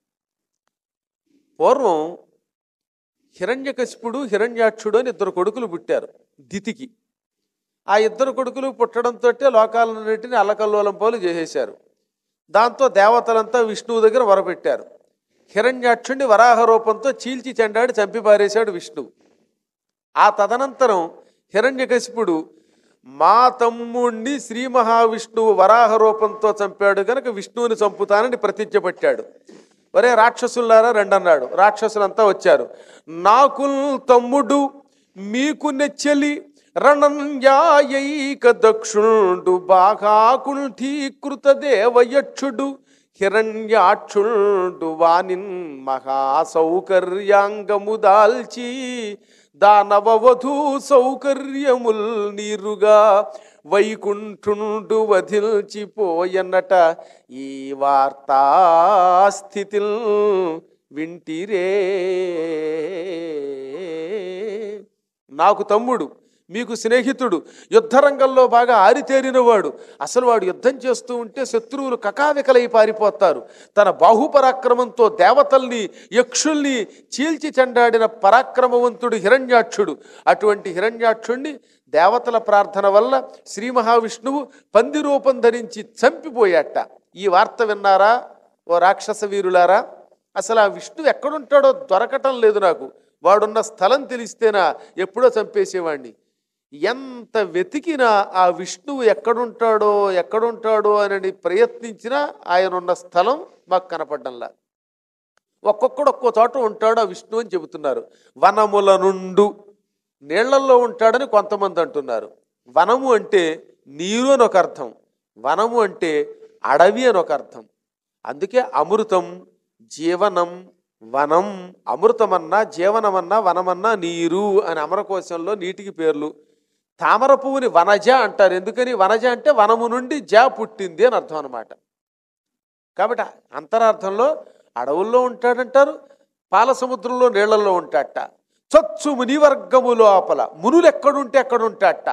పూర్వం హిరణ్యకశిపుడు హిరణ్యాక్షుడు అని ఇద్దరు కొడుకులు పుట్టారు దితికి. ఆ ఇద్దరు కొడుకులు పుట్టడంతో లోకాలన్నింటినీ అల్లకల్లోలం పోలు చేసేశారు. దాంతో దేవతలంతా విష్ణువు దగ్గర వరపెట్టారు. హిరణ్యాక్షుణ్ణి వరాహ రూపంతో చీల్చి చెండాడి చంపి పారేశాడు విష్ణువు. ఆ తదనంతరం హిరణ్యకశిపుడు మా తమ్ముణ్ణి శ్రీ మహావిష్ణువు వరాహ రూపంతో చంపాడు గనక విష్ణువుని చంపుతానని ప్రతిజ్ఞ పట్టాడు. ఒరే రాక్షసులారా రెండన్నాడు. రాక్షసులంతా వచ్చారు. నాకు తమ్ముడు మీకు నెచ్చలి రణన్యాయైక దక్షుణుడు బాఘాకుంఠీకృత దేవయక్షుడు హిరణ్యాక్షుడు వానిన్ మహాసౌకర్యాంగము దాల్చి దానవవధూ సౌకర్యముల్ నీరుగా వైకుంఠుండు వధిల్చిపోయన్నట ఈ వార్తాస్థితిల్ వింటిరే. నాకు తమ్ముడు మీకు స్నేహితుడు యుద్ధరంగంలో బాగా ఆరితేరినవాడు. అసలు వాడు యుద్ధం చేస్తూ ఉంటే శత్రువులు కకావికలై పారిపోతారు. తన బాహుపరాక్రమంతో దేవతల్ని యక్షుల్ని చీల్చి చెండాడిన పరాక్రమవంతుడు హిరణ్యాక్షుడు. అటువంటి హిరణ్యాక్షుణ్ణి దేవతల ప్రార్థన వల్ల శ్రీ మహావిష్ణువు పంది రూపం ధరించి చంపిపోయాట. ఈ వార్త విన్నారా ఓ రాక్షస వీరులారా? అసలు ఆ విష్ణువు ఎక్కడుంటాడో దొరకటం లేదు నాకు. వాడున్న స్థలం తెలిస్తేనా ఎప్పుడో చంపేసేవాడిని. ఎంత వెతికినా ఆ విష్ణువు ఎక్కడుంటాడో ఎక్కడుంటాడో అని ప్రయత్నించినా ఆయన ఉన్న స్థలం మాకు కనపడ్డంలా. ఒక్కొక్కడు ఒక్కో చోట ఉంటాడు ఆ విష్ణువు అని చెబుతున్నారు. వనముల నుండు నీళ్లల్లో ఉంటాడని కొంతమంది అంటున్నారు. వనము అంటే నీరు అని ఒక అర్థం, వనము అంటే అడవి అని ఒక అర్థం. అందుకే అమృతం, జీవనం, వనం. అమృతమన్నా జీవనమన్నా వనమన్నా నీరు అని అమరకోశంలో నీటికి పేర్లు. తామర పువ్వుని వనజ అంటారు. ఎందుకని? వనజ అంటే వనము నుండి జ పుట్టింది అని అర్థం అనమాట. కాబట్టి అంతరార్థంలో అడవుల్లో ఉంటాడంటారు, పాల సముద్రంలో నీళ్లలో ఉంటాడట. చచ్చు మునివర్గము లోపల మునులు ఎక్కడుంటే ఎక్కడుంటాడట.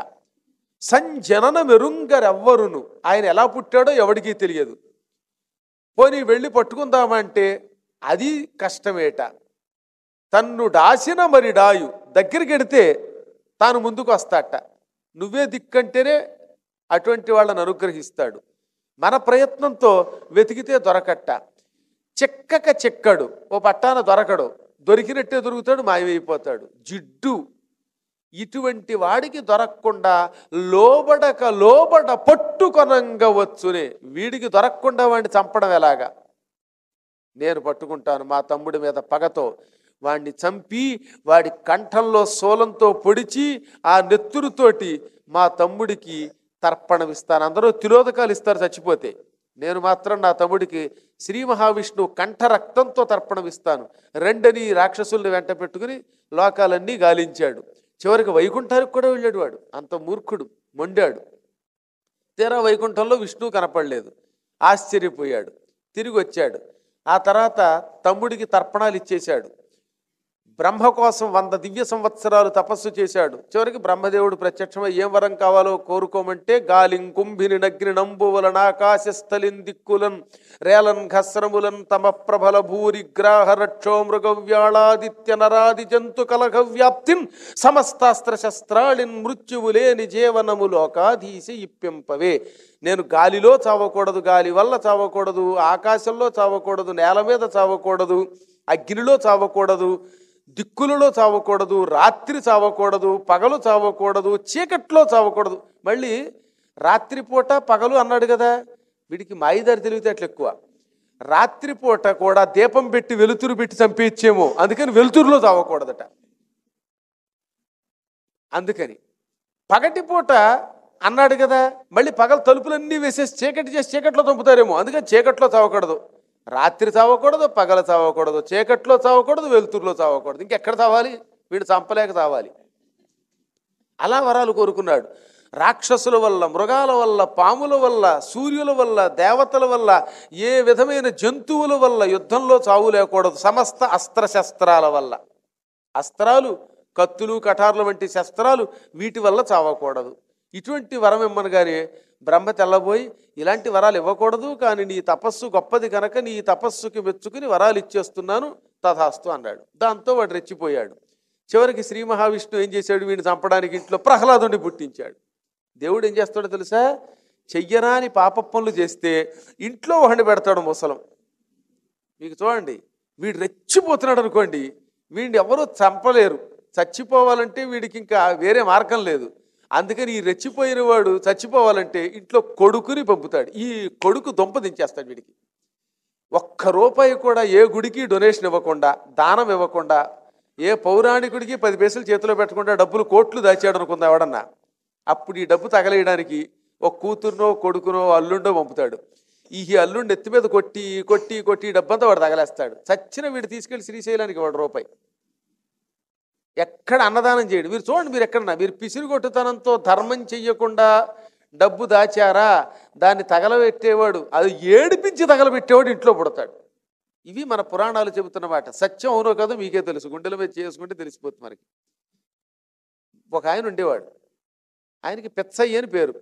సంజనన మెరుంగరెవ్వరును. ఆయన ఎలా పుట్టాడో ఎవడికి తెలియదు. పోనీ వెళ్ళి పట్టుకుందామంటే అది కష్టమేట. తన్ను డాసిన మరి డాయు దగ్గరికి వెడితే తాను ముందుకు వస్తాట. నువ్వే దిక్కంటేనే అటువంటి వాళ్ళని అనుగ్రహిస్తాడు. మన ప్రయత్నంతో వెతికితే దొరకట్ట. చెక్కక చెక్కడు, ఓ పట్టాన దొరకడు, దొరికినట్టే దొరుకుతాడు, మాయమైపోతాడు. జిడ్డు. ఇటువంటి వాడికి దొరకకుండా లోబడక లోబడ పట్టుకొనంగవచ్చునే. వీడికి దొరకకుండా వాడిని చంపడం ఎలాగా? నేను పట్టుకుంటాను మా తమ్ముడి మీద పగతో. వాడిని చంపి వాడి కంఠంలో శూలంతో పొడిచి ఆ నెత్తురుతోటి మా తమ్ముడికి తర్పణం ఇస్తాను. అందరూ తిలోదకాలు ఇస్తారు చచ్చిపోతే. నేను మాత్రం నా తమ్ముడికి శ్రీ మహావిష్ణువు కంఠ రక్తంతో తర్పణం ఇస్తాను. రెండని రాక్షసుల్ని వెంట పెట్టుకుని లోకాలన్నీ గాలించాడు. చివరికి వైకుంఠానికి కూడా వెళ్ళాడు వాడు. అంత మూర్ఖుడు, మొండాడు. తీరా వైకుంఠంలో విష్ణువు కనపడలేదు. ఆశ్చర్యపోయాడు. తిరిగి వచ్చాడు. ఆ తర్వాత తమ్ముడికి తర్పణాలు ఇచ్చేశాడు. బ్రహ్మ కోసం వంద దివ్య సంవత్సరాలు తపస్సు చేశాడు. చివరికి బ్రహ్మదేవుడు ప్రత్యక్షమై ఏం వరం కావాలో కోరుకోమంటే గాలిం కుంభిని నగ్ని నంబువలన్ ఆకాశస్థలిన్ దిక్కులన్ రేలన్ ఘస్రములన్ తమ ప్రభల భూరి గ్రాహ రక్షో మృగవ్యాళాదిత్య నరాది జంతు కలఘ వ్యాప్తిన్ సమస్తాస్త్ర శస్త్రాళిన్ మృత్యువులేని జీవనము లోకాధీశ ఇప్పింపవే. నేను గాలిలో చావకూడదు, గాలి వల్ల చావకూడదు, ఆకాశంలో చావకూడదు, నేల మీద చావకూడదు, అగ్నిలో చావకూడదు, దిక్కులలో చావకూడదు, రాత్రి చావకూడదు, పగలు చావకూడదు, చీకట్లో చావకూడదు. మళ్ళీ రాత్రిపూట పగలు అన్నాడు కదా, వీడికి మాయిదారి తెలివితేటలు ఎక్కువ. రాత్రిపూట కూడా దీపం పెట్టి వెలుతురు పెట్టి చంపేచ్చేమో, అందుకని వెలుతురులో చావకూడదట. అందుకని పగటిపూట అన్నాడు కదా, మళ్ళీ పగలు తలుపులన్నీ వేసేసి చీకటి చేసి చీకట్లో చంపుతారేమో, అందుకని చీకట్లో చావకూడదు. రాత్రి చావకూడదు, పగల చావకూడదు, చీకట్లో చావకూడదు, వెలుతురులో చావకూడదు. ఇంకెక్కడ చావాలి? వీడు చంపలేక చావాలి. అలా వరాలు కోరుకున్నాడు. రాక్షసుల వల్ల, మృగాల వల్ల, పాముల వల్ల, సూర్యుల వల్ల, దేవతల వల్ల, ఏ విధమైన జంతువుల వల్ల యుద్ధంలో చావు లేకూడదు. సమస్త అస్త్రశస్త్రాల వల్ల, అస్త్రాలు, కత్తులు, కఠార్లు వంటి శస్త్రాలు, వీటి వల్ల చావకూడదు. ఇటువంటి వరం ఇమ్మనగానే బ్రహ్మ తెల్లబోయి ఇలాంటి వరాలు ఇవ్వకూడదు, కానీ నీ తపస్సు గొప్పది కనుక నీ తపస్సుకి మెచ్చుకుని వరాలు ఇచ్చేస్తున్నాను తథాస్తు అన్నాడు. దాంతో వాడు రెచ్చిపోయాడు. చివరికి శ్రీ మహావిష్ణువు ఏం చేశాడు? వీడిని చంపడానికి ఇంట్లో ప్రహ్లాదుని పుట్టించాడు. దేవుడు ఏం చేస్తాడో తెలుసా? చెయ్యరాని పాప పనులు చేస్తే ఇంట్లో వాడిని పెడతాడు ముసలం. మీకు చూడండి, వీడు రెచ్చిపోతున్నాడు అనుకోండి, వీడిని ఎవరూ చంపలేరు. చచ్చిపోవాలంటే వీడికి ఇంకా వేరే మార్గం లేదు. అందుకని ఈ రెచ్చిపోయిన వాడు చచ్చిపోవాలంటే ఇంట్లో కొడుకుని పంపుతాడు. ఈ కొడుకు దొంప దించేస్తాడు వీడికి. ఒక్క రూపాయి కూడా ఏ గుడికి డొనేషన్ ఇవ్వకుండా, దానం ఇవ్వకుండా, ఏ పౌరాణికుడికి పది పైసలు చేతిలో పెట్టకుండా డబ్బులు కోట్లు దాచాడు అనుకుందా ఎవడన్నా, అప్పుడు ఈ డబ్బు తగలేయడానికి ఒక కూతురునో కొడుకునో అల్లుండో పంపుతాడు. ఈ అల్లుండి ఎత్తి మీద కొట్టి కొట్టి కొట్టి డబ్బంతా వాడు తగలేస్తాడు. చచ్చిన వీడు తీసుకెళ్లి శ్రీశైలానికి వాడు రూపాయి. ఎక్కడ అన్నదానం చేయడు. మీరు చూడండి, మీరు ఎక్కడన్నా మీరు పిసిరి కొట్టుతనంతో ధర్మం చెయ్యకుండా డబ్బు దాచారా, దాన్ని తగలబెట్టేవాడు, అది ఏడిపించి తగలబెట్టేవాడు ఇంట్లో పుడతాడు. ఇవి మన పురాణాలు చెబుతున్న మాట. సత్యం అవునో కదా మీకే తెలుసు, గుండెల మీద చేసుకుంటే తెలిసిపోతుంది మనకి. ఒక ఆయన ఉండేవాడు, ఆయనకి పెచ్చయ్య అని పేరు.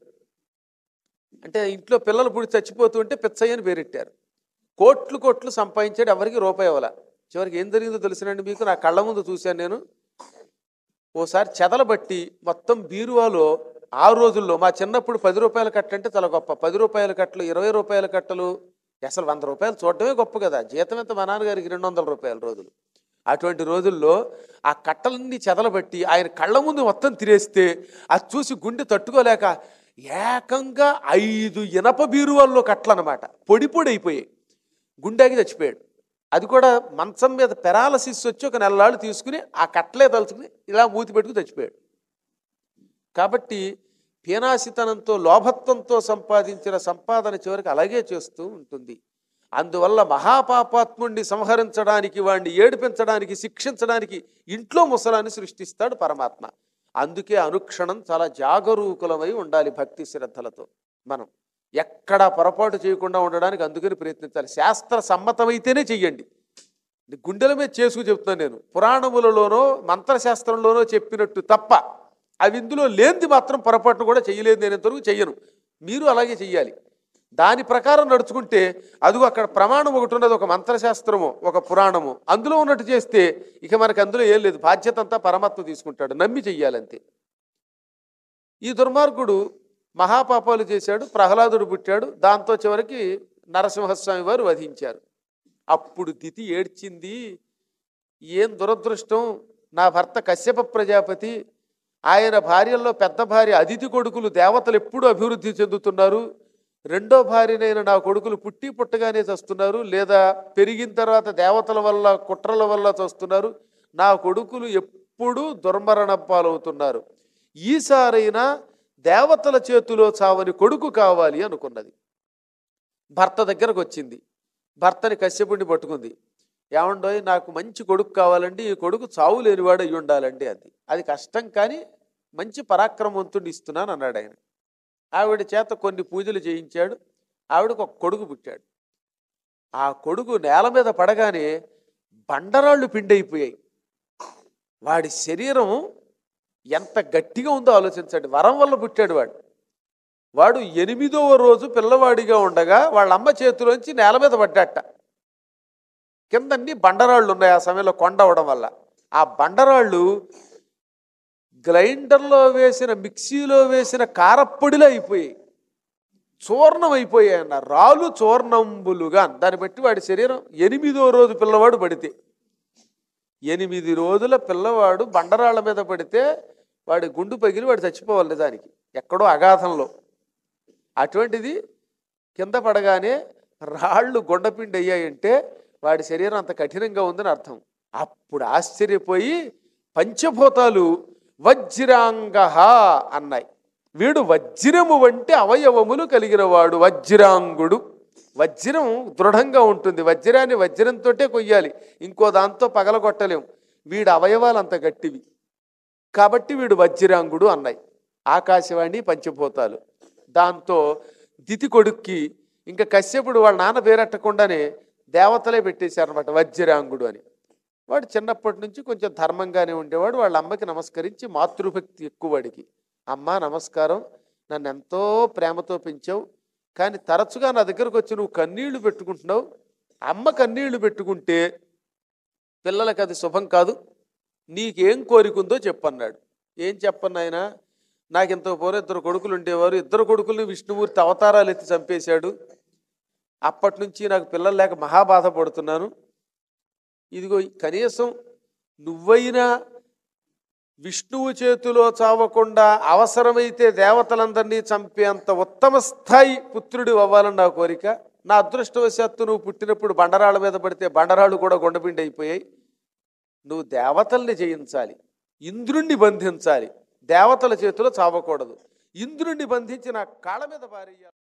అంటే ఇంట్లో పిల్లలు పుడి చచ్చిపోతూ ఉంటే పెచ్చయ్య అని పేరెట్టారు. కోట్లు కోట్లు సంపాదించాడు, ఎవరికి రూపాయి ఇవ్వాల. చివరికి ఏం జరిగిందో తెలిసినండి మీకు, నా కళ్ళ ముందు చూశాను నేను. ఓసారి చెదలబట్టి మొత్తం బీరువాలో, ఆ రోజుల్లో మా చిన్నప్పుడు పది రూపాయల కట్ట అంటే చాలా గొప్ప. పది రూపాయల కట్టలు, ఇరవై రూపాయల కట్టలు, అసలు వంద రూపాయలు చూడటమే గొప్ప కదా. జీతం ఎంత మా నాన్నగారికి రెండు వందల రూపాయల రోజులు. అటువంటి రోజుల్లో ఆ కట్టలన్నీ చెదలబట్టి ఆయన కళ్ళ ముందు మొత్తం తిరేస్తే అది చూసి గుండె తట్టుకోలేక ఏకంగా ఐదు ఇనప బీరువాల్లో కట్టలు అనమాట పొడి పొడి అయిపోయాయి. గుండెకి చచ్చిపోయాడు. అది కూడా మంచం మీద పెరాలసిస్ వచ్చి ఒక నెలలాళ్ళు తీసుకుని ఆ కట్టలే తలుచుకుని ఇలా మూతి పెట్టుకుని చచ్చిపోయాడు. కాబట్టి పీనాసితనంతో, లోభత్వంతో సంపాదించిన సంపాదన చివరికి అలాగే చేస్తూ ఉంటుంది. అందువల్ల మహాపాపాత్ముడిని సంహరించడానికి, వాడిని ఏడిపించడానికి, శిక్షించడానికి ఇంట్లో ముసలాన్ని సృష్టిస్తాడు పరమాత్మ. అందుకే అనుక్షణం చాలా జాగరూకులమై ఉండాలి భక్తి శ్రద్ధలతో. మనం ఎక్కడా పొరపాటు చేయకుండా ఉండడానికి అందుకని ప్రయత్నించాలి. శాస్త్ర సమ్మతమైతేనే చెయ్యండి. గుండెల మీద చేసుకు చెప్తున్నాను నేను. పురాణములలోనో మంత్రశాస్త్రంలోనో చెప్పినట్టు తప్ప అవి ఇందులో లేనిది మాత్రం పొరపాటు కూడా చేయలేదు. నేను ఇంతవరకు చెయ్యను. మీరు అలాగే చెయ్యాలి. దాని ప్రకారం నడుచుకుంటే అదిగో అక్కడ ప్రమాణం ఒకటి ఉన్నది, ఒక మంత్రశాస్త్రము, ఒక పురాణము, అందులో ఉన్నట్టు చేస్తే ఇక మనకు అందులో ఏం లేదు. బాధ్యత అంతా పరమాత్మ తీసుకుంటాడు. నమ్మి చెయ్యాలంతే. ఈ దుర్మార్గుడు మహాపాపాలు చేశాడు. ప్రహ్లాదుడు పుట్టాడు. దాంతో చివరికి నరసింహస్వామి వారు వధించారు. అప్పుడు దితి ఏడ్చింది, ఏం దురదృష్టం, నా భర్త కశ్యప ప్రజాపతి, ఆయన భార్యల్లో పెద్ద భార్య అదితి కొడుకులు దేవతలు ఎప్పుడూ అభివృద్ధి చెందుతున్నారు, రెండో భార్యనైన నా కొడుకులు పుట్టి పుట్టగానే చస్తున్నారు, లేదా పెరిగిన తర్వాత దేవతల వల్ల కుట్రల వల్ల చస్తున్నారు, నా కొడుకులు ఎప్పుడూ దుర్మరణ పాలవుతున్నారు, ఈసారైనా దేవతల చేతిలో చావని కొడుకు కావాలి అనుకున్నది. భర్త దగ్గరకు వచ్చింది. భర్తని కశ్యపుడిని పట్టుకుంది. ఏమండోయ్, నాకు మంచి కొడుకు కావాలండి, ఈ కొడుకు చావు లేనివాడు అయ్యి ఉండాలండి. అది అది కష్టం, కానీ మంచి పరాక్రమవంతుడిని ఇస్తున్నాను అన్నాడు ఆయన. ఆవిడ చేత కొన్ని పూజలు చేయించాడు. ఆవిడకు ఒక కొడుకు పుట్టాడు. ఆ కొడుకు నేల మీద పడగానే బండరాళ్ళు పిండైపోయాయి. వాడి శరీరం ఎంత గట్టిగా ఉందో ఆలోచించండి. వరం వల్ల పుట్టాడు వాడు. వాడు ఎనిమిదవ రోజు పిల్లవాడిగా ఉండగా వాళ్ళ అమ్మ చేతిలోంచి నేల మీద పడ్డాట. కిందన్ని బండరాళ్ళు ఉన్నాయి. ఆ సమయంలో కొండ అవడం వల్ల ఆ బండరాళ్ళు గ్రైండర్లో వేసిన, మిక్సీలో వేసిన కారప్పొడిలో అయిపోయాయి, చూర్ణం అయిపోయాయి అన్న. రాళ్ళు చూర్ణంబులుగా. దాన్ని బట్టి వాడి శరీరం ఎనిమిదో రోజు పిల్లవాడు పడితే, ఎనిమిది రోజుల పిల్లవాడు బండరాళ్ళ మీద పడితే వాడి గుండు పగిలి వాడు చచ్చిపోవాలి దానికి ఎక్కడో అగాధంలో. అటువంటిది కింద పడగానే రాళ్ళు గుండపిండి అయ్యాయంటే వాడి శరీరం అంత కఠినంగా ఉందని అర్థం. అప్పుడు ఆశ్చర్యపోయి పంచభూతాలు వజ్రాంగ అన్నాయి. వీడు వజ్రము వంటి అవయవములు కలిగిన వాడు, వజ్రాంగుడు. వజ్రం దృఢంగా ఉంటుంది. వజ్రాన్ని వజ్రంతో కొయ్యాలి, ఇంకో దాంతో పగలగొట్టలేం. వీడు అవయవాలు అంత గట్టివి కాబట్టి వీడు వజ్రాంగుడు అన్నాయి ఆకాశవాణి పంచభూతాలు. దాంతో దితి కొడుక్కి ఇంకా కశ్యపుడు వాళ్ళ నాన్న పేరెట్టకుండానే దేవతలే పెట్టేశారనమాట వజ్రాంగుడు అని. వాడు చిన్నప్పటి నుంచి కొంచెం ధర్మంగానే ఉండేవాడు. వాళ్ళ అమ్మకి నమస్కరించి, మాతృభక్తి ఎక్కువ వాడికి. అమ్మ నమస్కారం, నన్ను ఎంతో ప్రేమతో పెంచావు, కానీ తరచుగా నా దగ్గరకు వచ్చి నువ్వు కన్నీళ్లు పెట్టుకుంటున్నావు. అమ్మ కన్నీళ్లు పెట్టుకుంటే పిల్లలకి అది శుభం కాదు, నీకేం కోరికుందో చెప్పన్నాడు. ఏం చెప్పన్నాయన, నాకు ఇంత పూర్వం ఇద్దరు కొడుకులు ఉండేవారు, ఇద్దరు కొడుకుల్ని విష్ణుమూర్తి అవతారాలు ఎత్తి చంపేశాడు. అప్పటి నుంచి నాకు పిల్లలు లేక మహాబాధపడుతున్నాను. ఇదిగో కనీసం నువ్వైనా విష్ణువు చేతిలో చావకుండా అవసరమైతే దేవతలందరినీ చంపేంత ఉత్తమ స్థాయి పుత్రుడు అవ్వాలని నా కోరిక. నా అదృష్టవశాత్తు నువ్వు పుట్టినప్పుడు బండరాళ్ళ మీద పడితే బండరాళ్ళు కూడా గుండపిండి అయిపోయాయి. నువ్వు దేవతల్ని జయించాలి, ఇంద్రుణ్ణి బంధించాలి, దేవతల చేతిలో చావకూడదు. ఇంద్రుణ్ణి బంధించి నా కాళ్ళ మీద భార్య